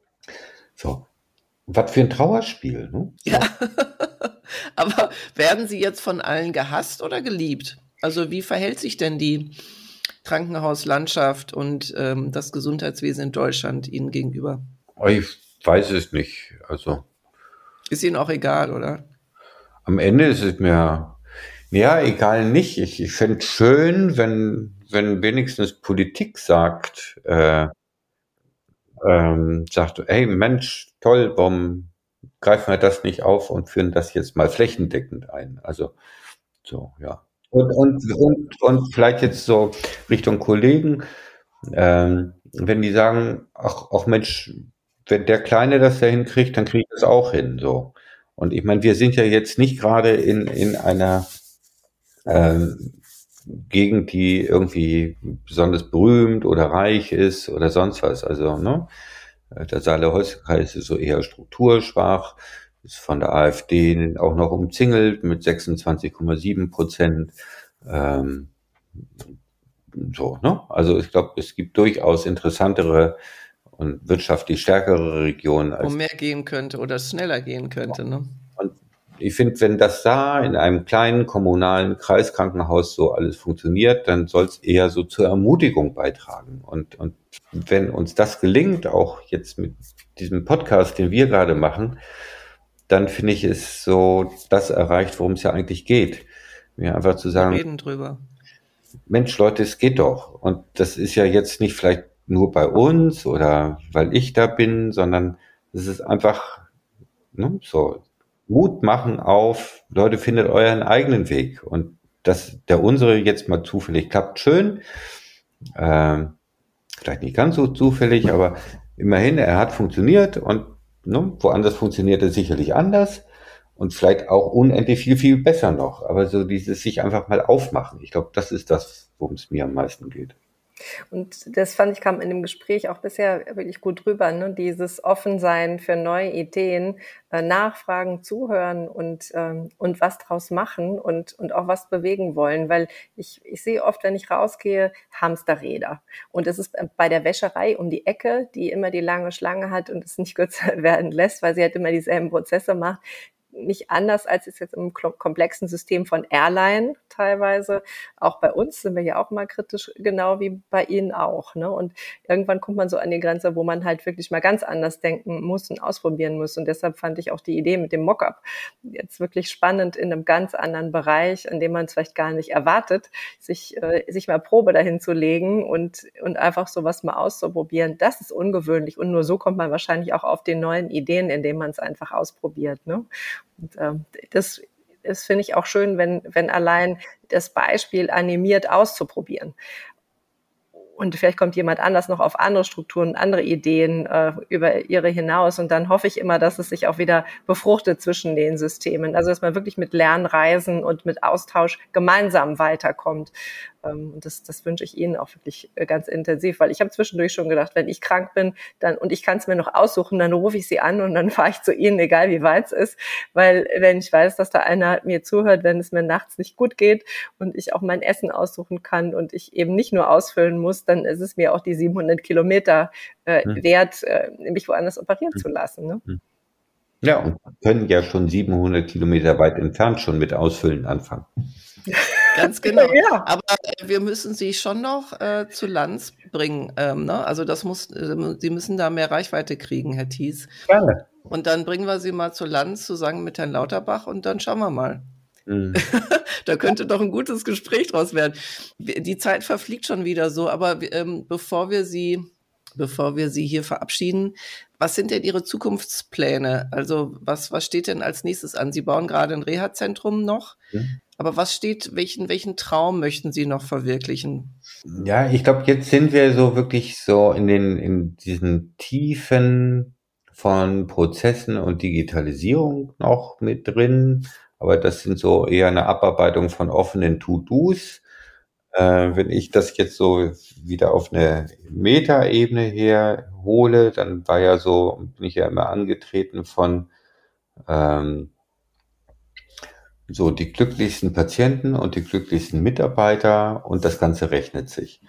So, was für ein Trauerspiel. Ne? So. Ja, aber werden Sie jetzt von allen gehasst oder geliebt? Also wie verhält sich denn die Krankenhauslandschaft und ähm, das Gesundheitswesen in Deutschland Ihnen gegenüber? Ich weiß es nicht. Also ist Ihnen auch egal, oder? Am Ende ist es mir, ja, egal nicht. Ich, ich fände es schön, wenn, wenn wenigstens Politik sagt, äh, ähm, sagt, hey Mensch, toll, warum greifen wir das nicht auf und führen das jetzt mal flächendeckend ein? Also, so, ja. Und, und, und, und vielleicht jetzt so Richtung Kollegen, ähm, wenn die sagen, ach, ach Mensch, wenn der Kleine das da hinkriegt, dann kriege ich das auch hin, so. Und ich meine, wir sind ja jetzt nicht gerade in, in einer ähm, Gegend, die irgendwie besonders berühmt oder reich ist oder sonst was. Also, ne? Der Saale-Holzkreis ist so eher strukturschwach, ist von der AfD auch noch umzingelt mit sechsundzwanzig Komma sieben Prozent. Ähm, so, ne? Also ich glaube, es gibt durchaus interessantere und wirtschaftlich stärkere Regionen als. Wo mehr gehen könnte oder schneller gehen könnte, ne? Und ich finde, wenn das da in einem kleinen kommunalen Kreiskrankenhaus so alles funktioniert, dann soll es eher so zur Ermutigung beitragen. Und, und wenn uns das gelingt, auch jetzt mit diesem Podcast, den wir gerade machen, dann finde ich es so das erreicht, worum es ja eigentlich geht. Mir einfach zu sagen, Wir reden drüber. Mensch, Leute, es geht doch. Und das ist ja jetzt nicht vielleicht nur bei uns oder weil ich da bin, sondern es ist einfach, ne, so Mut machen auf, Leute, findet euren eigenen Weg. Und dass der unsere jetzt mal zufällig klappt, schön. Ähm, vielleicht nicht ganz so zufällig, aber immerhin, er hat funktioniert und ne, woanders funktioniert er sicherlich anders und vielleicht auch unendlich viel, viel besser noch. Aber so dieses sich einfach mal aufmachen, ich glaube, das ist das, worum es mir am meisten geht. Und das fand ich, kam in dem Gespräch auch bisher wirklich gut rüber, ne? Dieses Offensein für neue Ideen, äh, nachfragen, zuhören und, ähm, und was draus machen und, und auch was bewegen wollen. Weil ich, ich sehe oft, wenn ich rausgehe, Hamsterräder. Und es ist bei der Wäscherei um die Ecke, die immer die lange Schlange hat und es nicht kürzer werden lässt, weil sie halt immer dieselben Prozesse macht, nicht anders als es jetzt im komplexen System von Airline teilweise. Auch bei uns sind wir ja auch mal kritisch, genau wie bei Ihnen auch, ne? Und irgendwann kommt man so an die Grenze, wo man halt wirklich mal ganz anders denken muss und ausprobieren muss. Und deshalb fand ich auch die Idee mit dem Mockup jetzt wirklich spannend in einem ganz anderen Bereich, an dem man es vielleicht gar nicht erwartet, sich, äh, sich mal Probe dahin zu legen und, und einfach sowas mal auszuprobieren. Das ist ungewöhnlich. Und nur so kommt man wahrscheinlich auch auf die neuen Ideen, indem man es einfach ausprobiert, ne? Und ähm, das, das finde ich auch schön, wenn, wenn allein das Beispiel animiert auszuprobieren. Und vielleicht kommt jemand anders noch auf andere Strukturen, andere Ideen äh, über ihre hinaus. Und dann hoffe ich immer, dass es sich auch wieder befruchtet zwischen den Systemen. Also dass man wirklich mit Lernreisen und mit Austausch gemeinsam weiterkommt. Ähm, und das, das wünsche ich Ihnen auch wirklich ganz intensiv, weil ich habe zwischendurch schon gedacht, wenn ich krank bin dann und ich kann es mir noch aussuchen, dann rufe ich Sie an und dann fahre ich zu Ihnen, egal wie weit es ist. Weil wenn ich weiß, dass da einer mir zuhört, wenn es mir nachts nicht gut geht und ich auch mein Essen aussuchen kann und ich eben nicht nur ausfüllen muss, dann ist es mir auch die siebenhundert Kilometer äh, hm. wert, äh, mich woanders operieren hm. zu lassen. Ne? Hm. Ja, und können ja schon siebenhundert Kilometer weit entfernt schon mit Ausfüllen anfangen. Ganz genau. Ja. Aber wir müssen sie schon noch äh, zu Lanz bringen. Ähm, ne? Also das muss, äh, Sie müssen da mehr Reichweite kriegen, Herr Thies. Gerne. Und dann bringen wir sie mal zu Lanz zusammen mit Herrn Lauterbach und dann schauen wir mal. Mhm. Da könnte doch ein gutes Gespräch draus werden. Die Zeit verfliegt schon wieder so, aber ähm, bevor wir sie, bevor wir sie hier verabschieden, was sind denn Ihre Zukunftspläne? Also was, was steht denn als nächstes an? Sie bauen gerade ein Reha-Zentrum noch, mhm. aber was steht, welchen, welchen Traum möchten Sie noch verwirklichen? Ja, ich glaube, jetzt sind wir so wirklich so in den, in diesen Tiefen von Prozessen und Digitalisierung noch mit drin. Aber das sind so eher eine Abarbeitung von offenen To-Dos. Äh, wenn ich das jetzt so wieder auf eine Metaebene herhole, dann war ja so, bin ich ja immer angetreten von ähm, so die glücklichsten Patienten und die glücklichsten Mitarbeiter und das Ganze rechnet sich.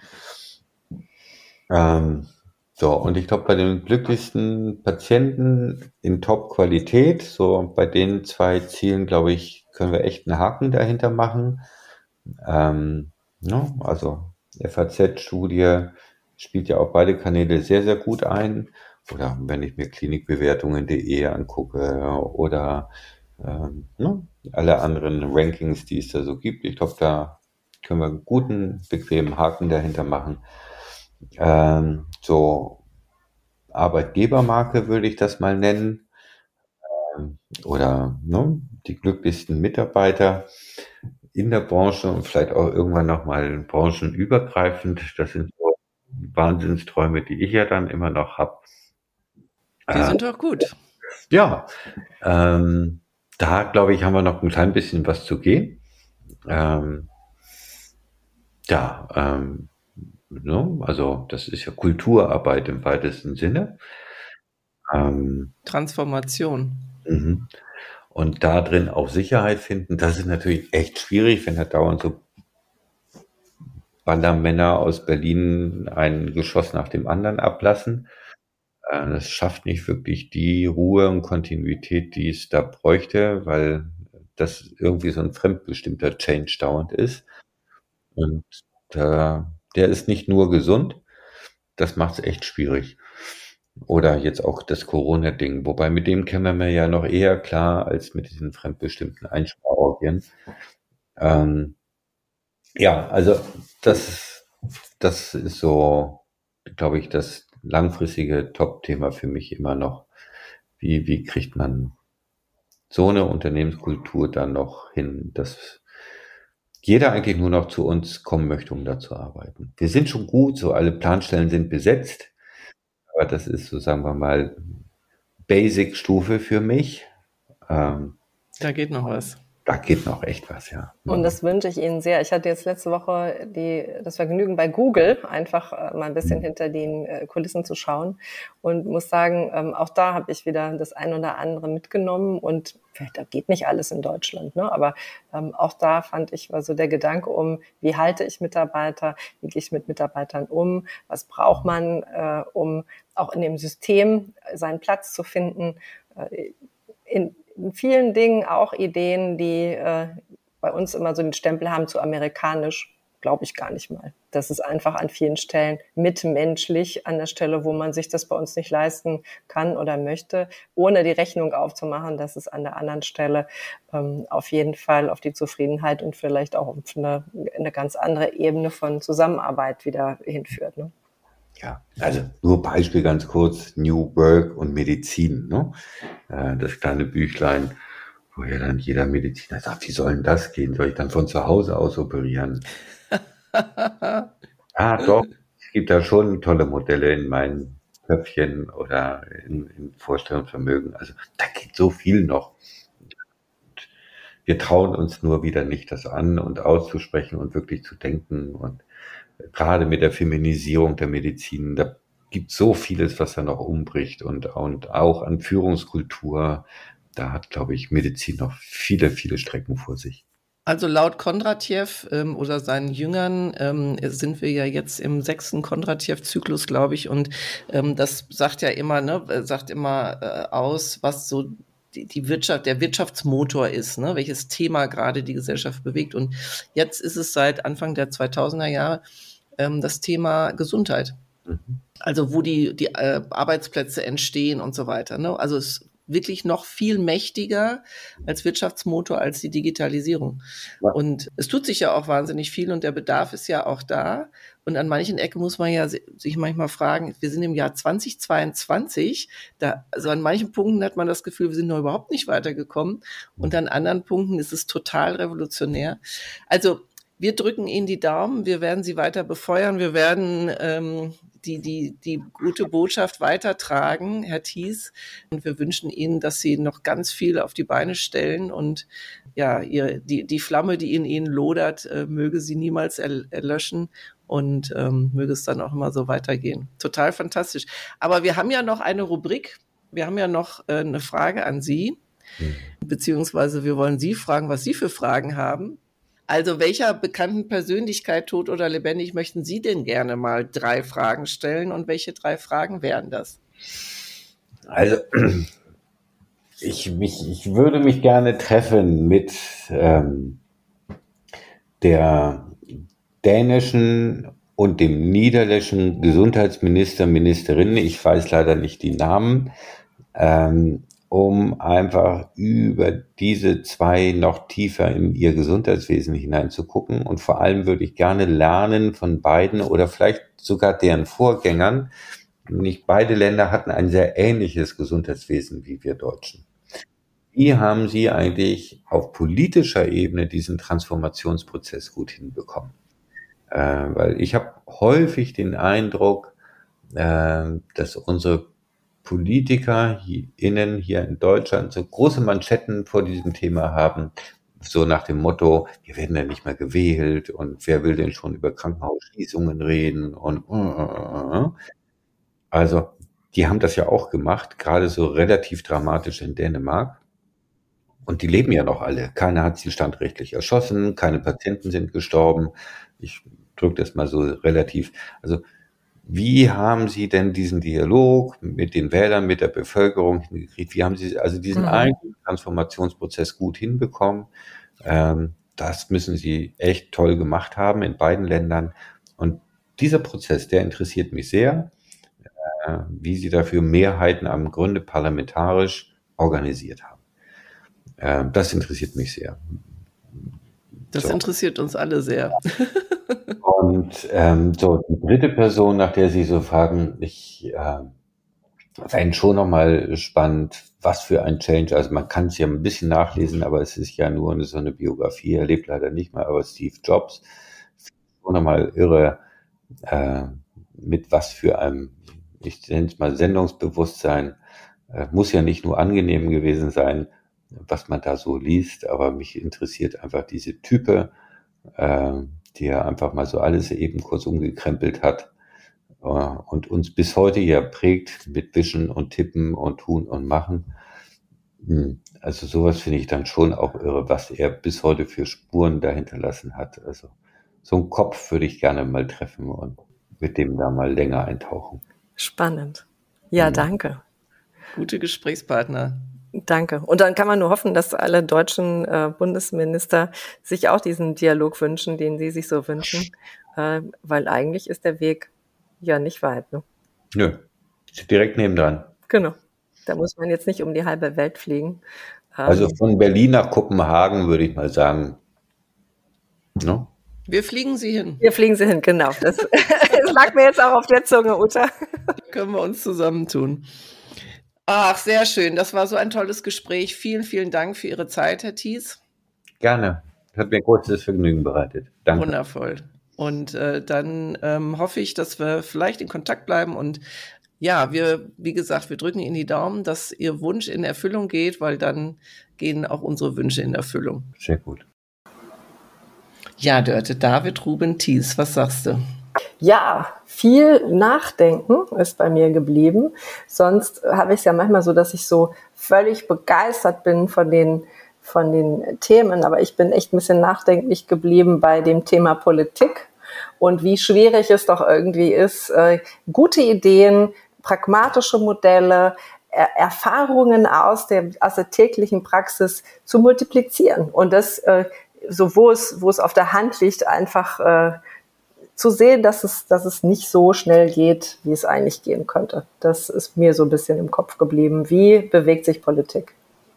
Ähm, so, und ich glaube, bei den glücklichsten Patienten in Top-Qualität, so bei den zwei Zielen, glaube ich, können wir echt einen Haken dahinter machen. Ähm, ne? Also F A Z-Studie spielt ja auch beide Kanäle sehr, sehr gut ein. Oder wenn ich mir klinikbewertungen punkt de angucke oder ähm, ne? alle anderen Rankings, die es da so gibt. Ich glaube, da können wir einen guten, bequemen Haken dahinter machen. Ähm, so Arbeitgebermarke würde ich das mal nennen. Ähm, oder ne, die glücklichsten Mitarbeiter in der Branche und vielleicht auch irgendwann nochmal branchenübergreifend. Das sind so Wahnsinnsträume, die ich ja dann immer noch habe. Die äh, sind doch gut. Ja, ähm, da glaube ich, haben wir noch ein klein bisschen was zu gehen. Ähm, ja, ähm, also das ist ja Kulturarbeit im weitesten Sinne. Ähm, Transformation. Mhm. Und da drin auch Sicherheit finden, das ist natürlich echt schwierig, wenn da dauernd so Ballermänner aus Berlin ein Geschoss nach dem anderen ablassen. Äh, Das schafft nicht wirklich die Ruhe und Kontinuität, die es da bräuchte, weil das irgendwie so ein fremdbestimmter Change dauernd ist. Und äh, der ist nicht nur gesund, das macht es echt schwierig. Oder jetzt auch das Corona-Ding, wobei mit dem kämen wir ja noch eher klar als mit diesen fremdbestimmten Einsparorgien. Ähm, ja, also das, das ist so, glaube ich, das langfristige Top-Thema für mich immer noch. Wie, wie kriegt man so eine Unternehmenskultur dann noch hin, dass jeder eigentlich nur noch zu uns kommen möchte, um da zu arbeiten? Wir sind schon gut, so alle Planstellen sind besetzt, aber das ist so, sagen wir mal, Basic-Stufe für mich. Ähm, Da geht noch was. Da geht noch echt was, ja. Und das wünsche ich Ihnen sehr. Ich hatte jetzt letzte Woche die, das Vergnügen bei Google einfach äh, mal ein bisschen hinter den äh, Kulissen zu schauen und muss sagen, ähm, auch da habe ich wieder das ein oder andere mitgenommen und da geht nicht alles in Deutschland, ne? Aber ähm, auch da fand ich, war so der Gedanke um, wie halte ich Mitarbeiter, wie gehe ich mit Mitarbeitern um, was braucht man, äh, um auch in dem System seinen Platz zu finden, äh, in in vielen Dingen auch Ideen, die äh, bei uns immer so den Stempel haben zu amerikanisch, glaube ich gar nicht mal. Das ist einfach an vielen Stellen mitmenschlich an der Stelle, wo man sich das bei uns nicht leisten kann oder möchte, ohne die Rechnung aufzumachen, dass es an der anderen Stelle ähm, auf jeden Fall auf die Zufriedenheit und vielleicht auch auf eine, eine ganz andere Ebene von Zusammenarbeit wieder hinführt, ne? Ja, also nur Beispiel ganz kurz, New Work und Medizin, ne? Äh, Das kleine Büchlein, wo ja dann jeder Mediziner sagt, wie soll denn das gehen? Soll ich dann von zu Hause aus operieren? Ah, doch, es gibt da schon tolle Modelle in meinem Köpfchen oder in, in Vorstellungsvermögen. Also da geht so viel noch. Wir trauen uns nur wieder nicht, das an und auszusprechen und wirklich zu denken. Und gerade mit der Feminisierung der Medizin, da gibt so vieles, was da noch umbricht und, und auch an Führungskultur, da hat, glaube ich, Medizin noch viele, viele Strecken vor sich. Also laut Kondratjew ähm, oder seinen Jüngern ähm, sind wir ja jetzt im sechsten Kondratjew-Zyklus, glaube ich, und ähm, das sagt ja immer, ne, sagt immer äh, aus, was so die, die Wirtschaft, der Wirtschaftsmotor ist, ne, welches Thema gerade die Gesellschaft bewegt. Und jetzt ist es seit Anfang der zweitausender Jahre ähm, das Thema Gesundheit. Mhm. Also wo die, die äh, Arbeitsplätze entstehen und so weiter. Ne? Also es ist wirklich noch viel mächtiger als Wirtschaftsmotor als die Digitalisierung. Ja. Und es tut sich ja auch wahnsinnig viel und der Bedarf ist ja auch da. Und an manchen Ecken muss man ja sich manchmal fragen, wir sind im Jahr zweitausendzweiundzwanzig, da, also an manchen Punkten hat man das Gefühl, wir sind noch überhaupt nicht weitergekommen. Und an anderen Punkten ist es total revolutionär. Also wir drücken Ihnen die Daumen, wir werden Sie weiter befeuern, wir werden ähm, die, die, die gute Botschaft weitertragen, Herr Thies. Und wir wünschen Ihnen, dass Sie noch ganz viel auf die Beine stellen und ja, ihre, die, die Flamme, die in Ihnen lodert, äh, möge sie niemals er, erlöschen und ähm, möge es dann auch immer so weitergehen. Total fantastisch. Aber wir haben ja noch eine Rubrik, wir haben ja noch äh, eine Frage an Sie, mhm. beziehungsweise wir wollen Sie fragen, was Sie für Fragen haben. Also welcher bekannten Persönlichkeit, tot oder lebendig, möchten Sie denn gerne mal drei Fragen stellen und welche drei Fragen wären das? Also ich, mich, ich würde mich gerne treffen mit ähm, der dänischen und dem niederländischen Gesundheitsminister, Ministerin, ich weiß leider nicht die Namen, ähm, um einfach über diese zwei noch tiefer in ihr Gesundheitswesen hineinzugucken. Und vor allem würde ich gerne lernen von beiden oder vielleicht sogar deren Vorgängern. Nicht beide Länder hatten ein sehr ähnliches Gesundheitswesen wie wir Deutschen. Wie haben Sie eigentlich auf politischer Ebene diesen Transformationsprozess gut hinbekommen? Äh, weil ich habe häufig den Eindruck, äh, dass unsere Politiker hier, innen hier in Deutschland so große Manschetten vor diesem Thema haben, so nach dem Motto, wir werden ja nicht mehr gewählt und wer will denn schon über Krankenhausschließungen reden und also die haben das ja auch gemacht, gerade so relativ dramatisch in Dänemark und die leben ja noch alle. Keiner hat sie standrechtlich erschossen, keine Patienten sind gestorben. Ich drücke das mal so relativ. Also wie haben Sie denn diesen Dialog mit den Wählern, mit der Bevölkerung hingekriegt? Wie haben Sie also diesen Mhm. eigenen Transformationsprozess gut hinbekommen? Ähm, das müssen Sie echt toll gemacht haben in beiden Ländern. Und dieser Prozess, der interessiert mich sehr, äh, wie Sie dafür Mehrheiten am Grunde parlamentarisch organisiert haben. Ähm, das interessiert mich sehr. Das So. interessiert uns alle sehr. Und ähm, so die dritte Person, nach der Sie so fragen, ich äh, fände schon nochmal spannend, was für ein Change, also man kann es ja ein bisschen nachlesen, aber es ist ja nur eine, so eine Biografie, er lebt leider nicht mehr, aber Steve Jobs, schon nochmal irre, äh, mit was für einem, ich nenne es mal Sendungsbewusstsein, äh, muss ja nicht nur angenehm gewesen sein, was man da so liest, aber mich interessiert einfach diese Type, äh, die ja einfach mal so alles eben kurz umgekrempelt hat äh, und uns bis heute ja prägt mit Wischen und Tippen und Tun und Machen. Hm, Also sowas finde ich dann schon auch irre, was er bis heute für Spuren da hinterlassen hat. Also so einen Kopf würde ich gerne mal treffen und mit dem da mal länger eintauchen. Spannend. Ja, Hm. danke. Gute Gesprächspartner. Danke. Und dann kann man nur hoffen, dass alle deutschen äh, Bundesminister sich auch diesen Dialog wünschen, den sie sich so wünschen, äh, weil eigentlich ist der Weg ja nicht weit. Ne? Nö, ist direkt nebendran. Genau. Da muss man jetzt nicht um die halbe Welt fliegen. Ähm, Also von Berlin nach Kopenhagen würde ich mal sagen. Ne? Wir fliegen Sie hin. wir fliegen sie hin, genau. Das, das lag mir jetzt auch auf der Zunge, Uta. Können wir uns zusammentun. Ach, sehr schön. Das war so ein tolles Gespräch. Vielen, vielen Dank für Ihre Zeit, Herr Thies. Gerne. Hat mir großes Vergnügen bereitet. Danke. Wundervoll. Und äh, dann ähm, hoffe ich, dass wir vielleicht in Kontakt bleiben. Und ja, wir, wie gesagt, wir drücken Ihnen die Daumen, dass Ihr Wunsch in Erfüllung geht, weil dann gehen auch unsere Wünsche in Erfüllung. Sehr gut. Ja, Dörte, David Ruben Thies, was sagst du? Ja, viel Nachdenken ist bei mir geblieben. Sonst habe ich es ja manchmal so, dass ich so völlig begeistert bin von den, von den Themen. Aber ich bin echt ein bisschen nachdenklich geblieben bei dem Thema Politik und wie schwierig es doch irgendwie ist, äh, gute Ideen, pragmatische Modelle, er- Erfahrungen aus der, aus der täglichen Praxis zu multiplizieren. Und das, äh, so wo es, wo es auf der Hand liegt, einfach äh, zu sehen, dass es, dass es nicht so schnell geht, wie es eigentlich gehen könnte. Das ist mir so ein bisschen im Kopf geblieben. Wie bewegt sich Politik?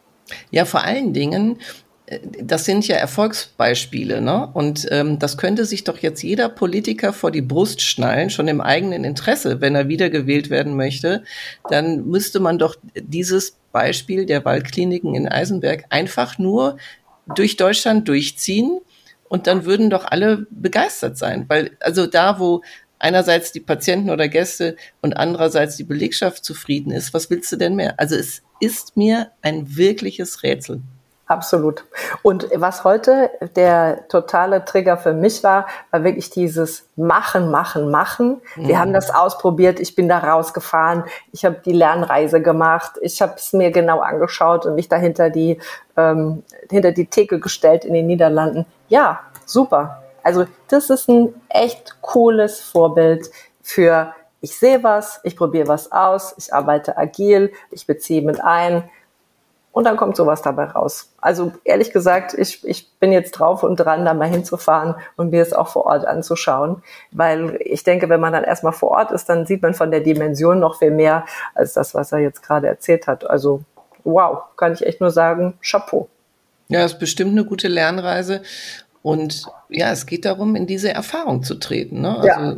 Ja, vor allen Dingen, äh, das sind ja Erfolgsbeispiele, ne? Und ähm, das könnte sich doch jetzt jeder Politiker vor die Brust schnallen, schon im eigenen Interesse, wenn er wiedergewählt werden möchte. Dann müsste man doch dieses Beispiel der Waldkliniken in Eisenberg einfach nur durch Deutschland durchziehen. Und dann würden doch alle begeistert sein. Weil also da, wo einerseits die Patienten oder Gäste und andererseits die Belegschaft zufrieden ist, was willst du denn mehr? Also es ist mir ein wirkliches Rätsel. Absolut. Und was heute der totale Trigger für mich war, war wirklich dieses Machen, Machen, Machen. Wir Mhm. haben das ausprobiert, ich bin da rausgefahren, ich habe die Lernreise gemacht, ich habe es mir genau angeschaut und mich dahinter die, ähm, hinter die Theke gestellt in den Niederlanden. Ja, super. Also das ist ein echt cooles Vorbild für, ich sehe was, ich probiere was aus, ich arbeite agil, ich beziehe mit ein. Und dann kommt sowas dabei raus. Also ehrlich gesagt, ich, ich bin jetzt drauf und dran, da mal hinzufahren und mir es auch vor Ort anzuschauen. Weil ich denke, wenn man dann erstmal vor Ort ist, dann sieht man von der Dimension noch viel mehr als das, was er jetzt gerade erzählt hat. Also wow, kann ich echt nur sagen, Chapeau. Ja, ist bestimmt eine gute Lernreise. Und ja, es geht darum, in diese Erfahrung zu treten, ne? Also Ja.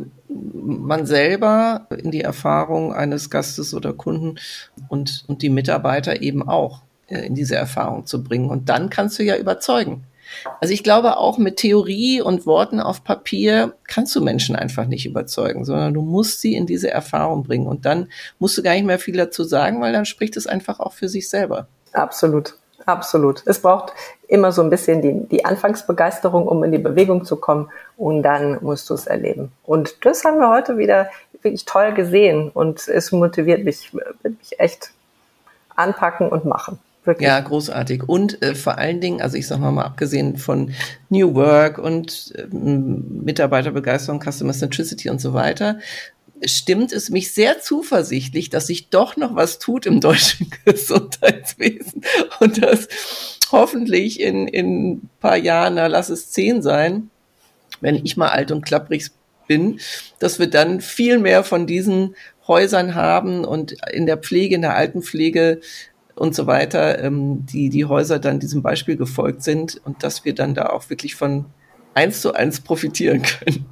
man selber in die Erfahrung eines Gastes oder Kunden und, und die Mitarbeiter eben auch äh, in diese Erfahrung zu bringen. Und dann kannst du ja überzeugen. Also ich glaube, auch mit Theorie und Worten auf Papier kannst du Menschen einfach nicht überzeugen, sondern du musst sie in diese Erfahrung bringen. Und dann musst du gar nicht mehr viel dazu sagen, weil dann spricht es einfach auch für sich selber. Absolut, absolut. Es braucht immer so ein bisschen die, die Anfangsbegeisterung, um in die Bewegung zu kommen, und dann musst du es erleben. Und das haben wir heute wieder wirklich toll gesehen und es motiviert mich, wird mich echt anpacken und machen. Wirklich. Ja, großartig. Und äh, vor allen Dingen, also ich sag mal mal abgesehen von New Work und ähm, Mitarbeiterbegeisterung, Customer Centricity und so weiter, stimmt es mich sehr zuversichtlich, dass sich doch noch was tut im deutschen Gesundheitswesen und dass hoffentlich in, in ein paar Jahren, na lass es zehn sein, wenn ich mal alt und klapprig bin, dass wir dann viel mehr von diesen Häusern haben und in der Pflege, in der Altenpflege und so weiter, ähm, die, die Häuser dann diesem Beispiel gefolgt sind und dass wir dann da auch wirklich von eins zu eins profitieren können.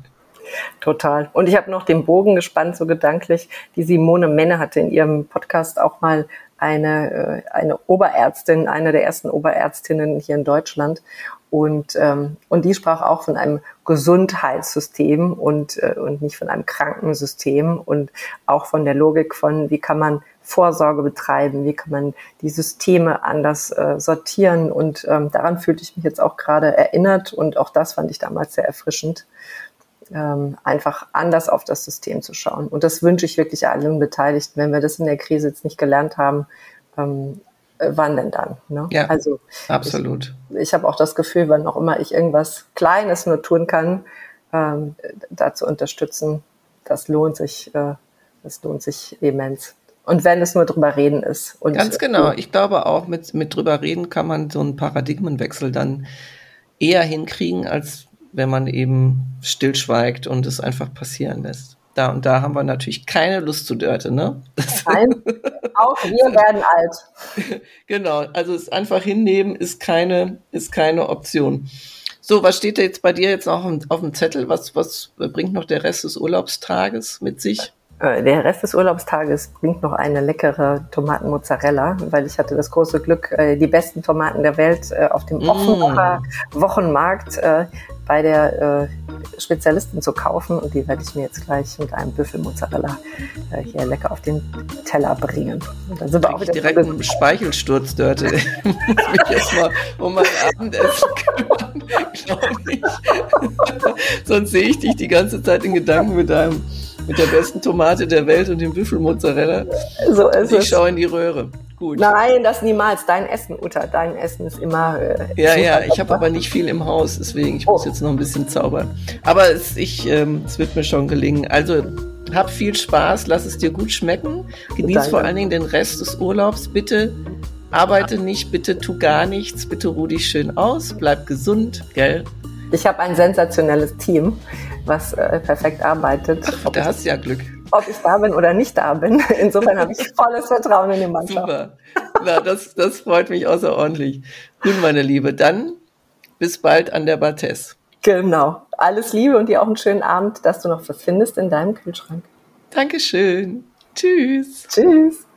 Total. Und ich habe noch den Bogen gespannt, so gedanklich. Die Simone Menne hatte in ihrem Podcast auch mal eine, eine Oberärztin, eine der ersten Oberärztinnen hier in Deutschland. Und, ähm, und die sprach auch von einem Gesundheitssystem und, äh, und nicht von einem Krankensystem und auch von der Logik von, wie kann man Vorsorge betreiben, wie kann man die Systeme anders äh, sortieren. Und ähm, daran fühlte ich mich jetzt auch gerade erinnert und auch das fand ich damals sehr erfrischend, ähm, einfach anders auf das System zu schauen. Und das wünsche ich wirklich allen Beteiligten, wenn wir das in der Krise jetzt nicht gelernt haben, ähm, wann denn dann? Ne? Ja, also absolut. Ich, ich habe auch das Gefühl, wann auch immer ich irgendwas Kleines nur tun kann, ähm, da zu unterstützen, das lohnt sich, äh, das lohnt sich immens. Und wenn es nur drüber reden ist. Und ganz genau. Ich glaube auch, mit, mit drüber reden kann man so einen Paradigmenwechsel dann eher hinkriegen, als wenn man eben stillschweigt und es einfach passieren lässt. Da und da haben wir natürlich keine Lust zu Dörte, ne? Nein, auch wir werden alt. Genau, also es einfach hinnehmen ist keine, ist keine Option. So, was steht da jetzt bei dir jetzt noch auf dem Zettel? Was, was bringt noch der Rest des Urlaubstages mit sich? Der Rest des Urlaubstages bringt noch eine leckere Tomatenmozzarella, weil ich hatte das große Glück, die besten Tomaten der Welt auf dem Offenbacher mm. Wochenmarkt bei der Spezialistin zu kaufen. Und die werde ich mir jetzt gleich mit einem Büffelmozzarella hier lecker auf den Teller bringen. Und dann sind wir auch wieder direkt einen Speichelsturz, Dörte. Ich muss mich jetzt mal um mein Abendessen kümmern, glaube ich. Sonst sehe ich dich die ganze Zeit in Gedanken mit deinem mit der besten Tomate der Welt und dem Büffelmozzarella. So ist ich es. Schaue in die Röhre. Gut. Nein, das niemals. Dein Essen, Uta, dein Essen ist immer... Äh, ja, ja, ich habe aber nicht viel im Haus, deswegen, ich oh. muss jetzt noch ein bisschen zaubern. Aber es, ich, ähm, es wird mir schon gelingen. Also, hab viel Spaß, lass es dir gut schmecken. Genieß Danke. Vor allen Dingen den Rest des Urlaubs. Bitte arbeite nicht, bitte tu gar nichts, bitte ruh dich schön aus, bleib gesund, gell? Ich habe ein sensationelles Team, was äh, perfekt arbeitet. Ach, da hast du ja Glück. Ob ich da bin oder nicht da bin. Insofern habe ich volles Vertrauen in die Mannschaft. Super. Na, das, das freut mich außerordentlich. Gut, meine Liebe, dann bis bald an der Barthes. Genau. Alles Liebe und dir auch einen schönen Abend, dass du noch was findest in deinem Kühlschrank. Dankeschön. Tschüss. Tschüss.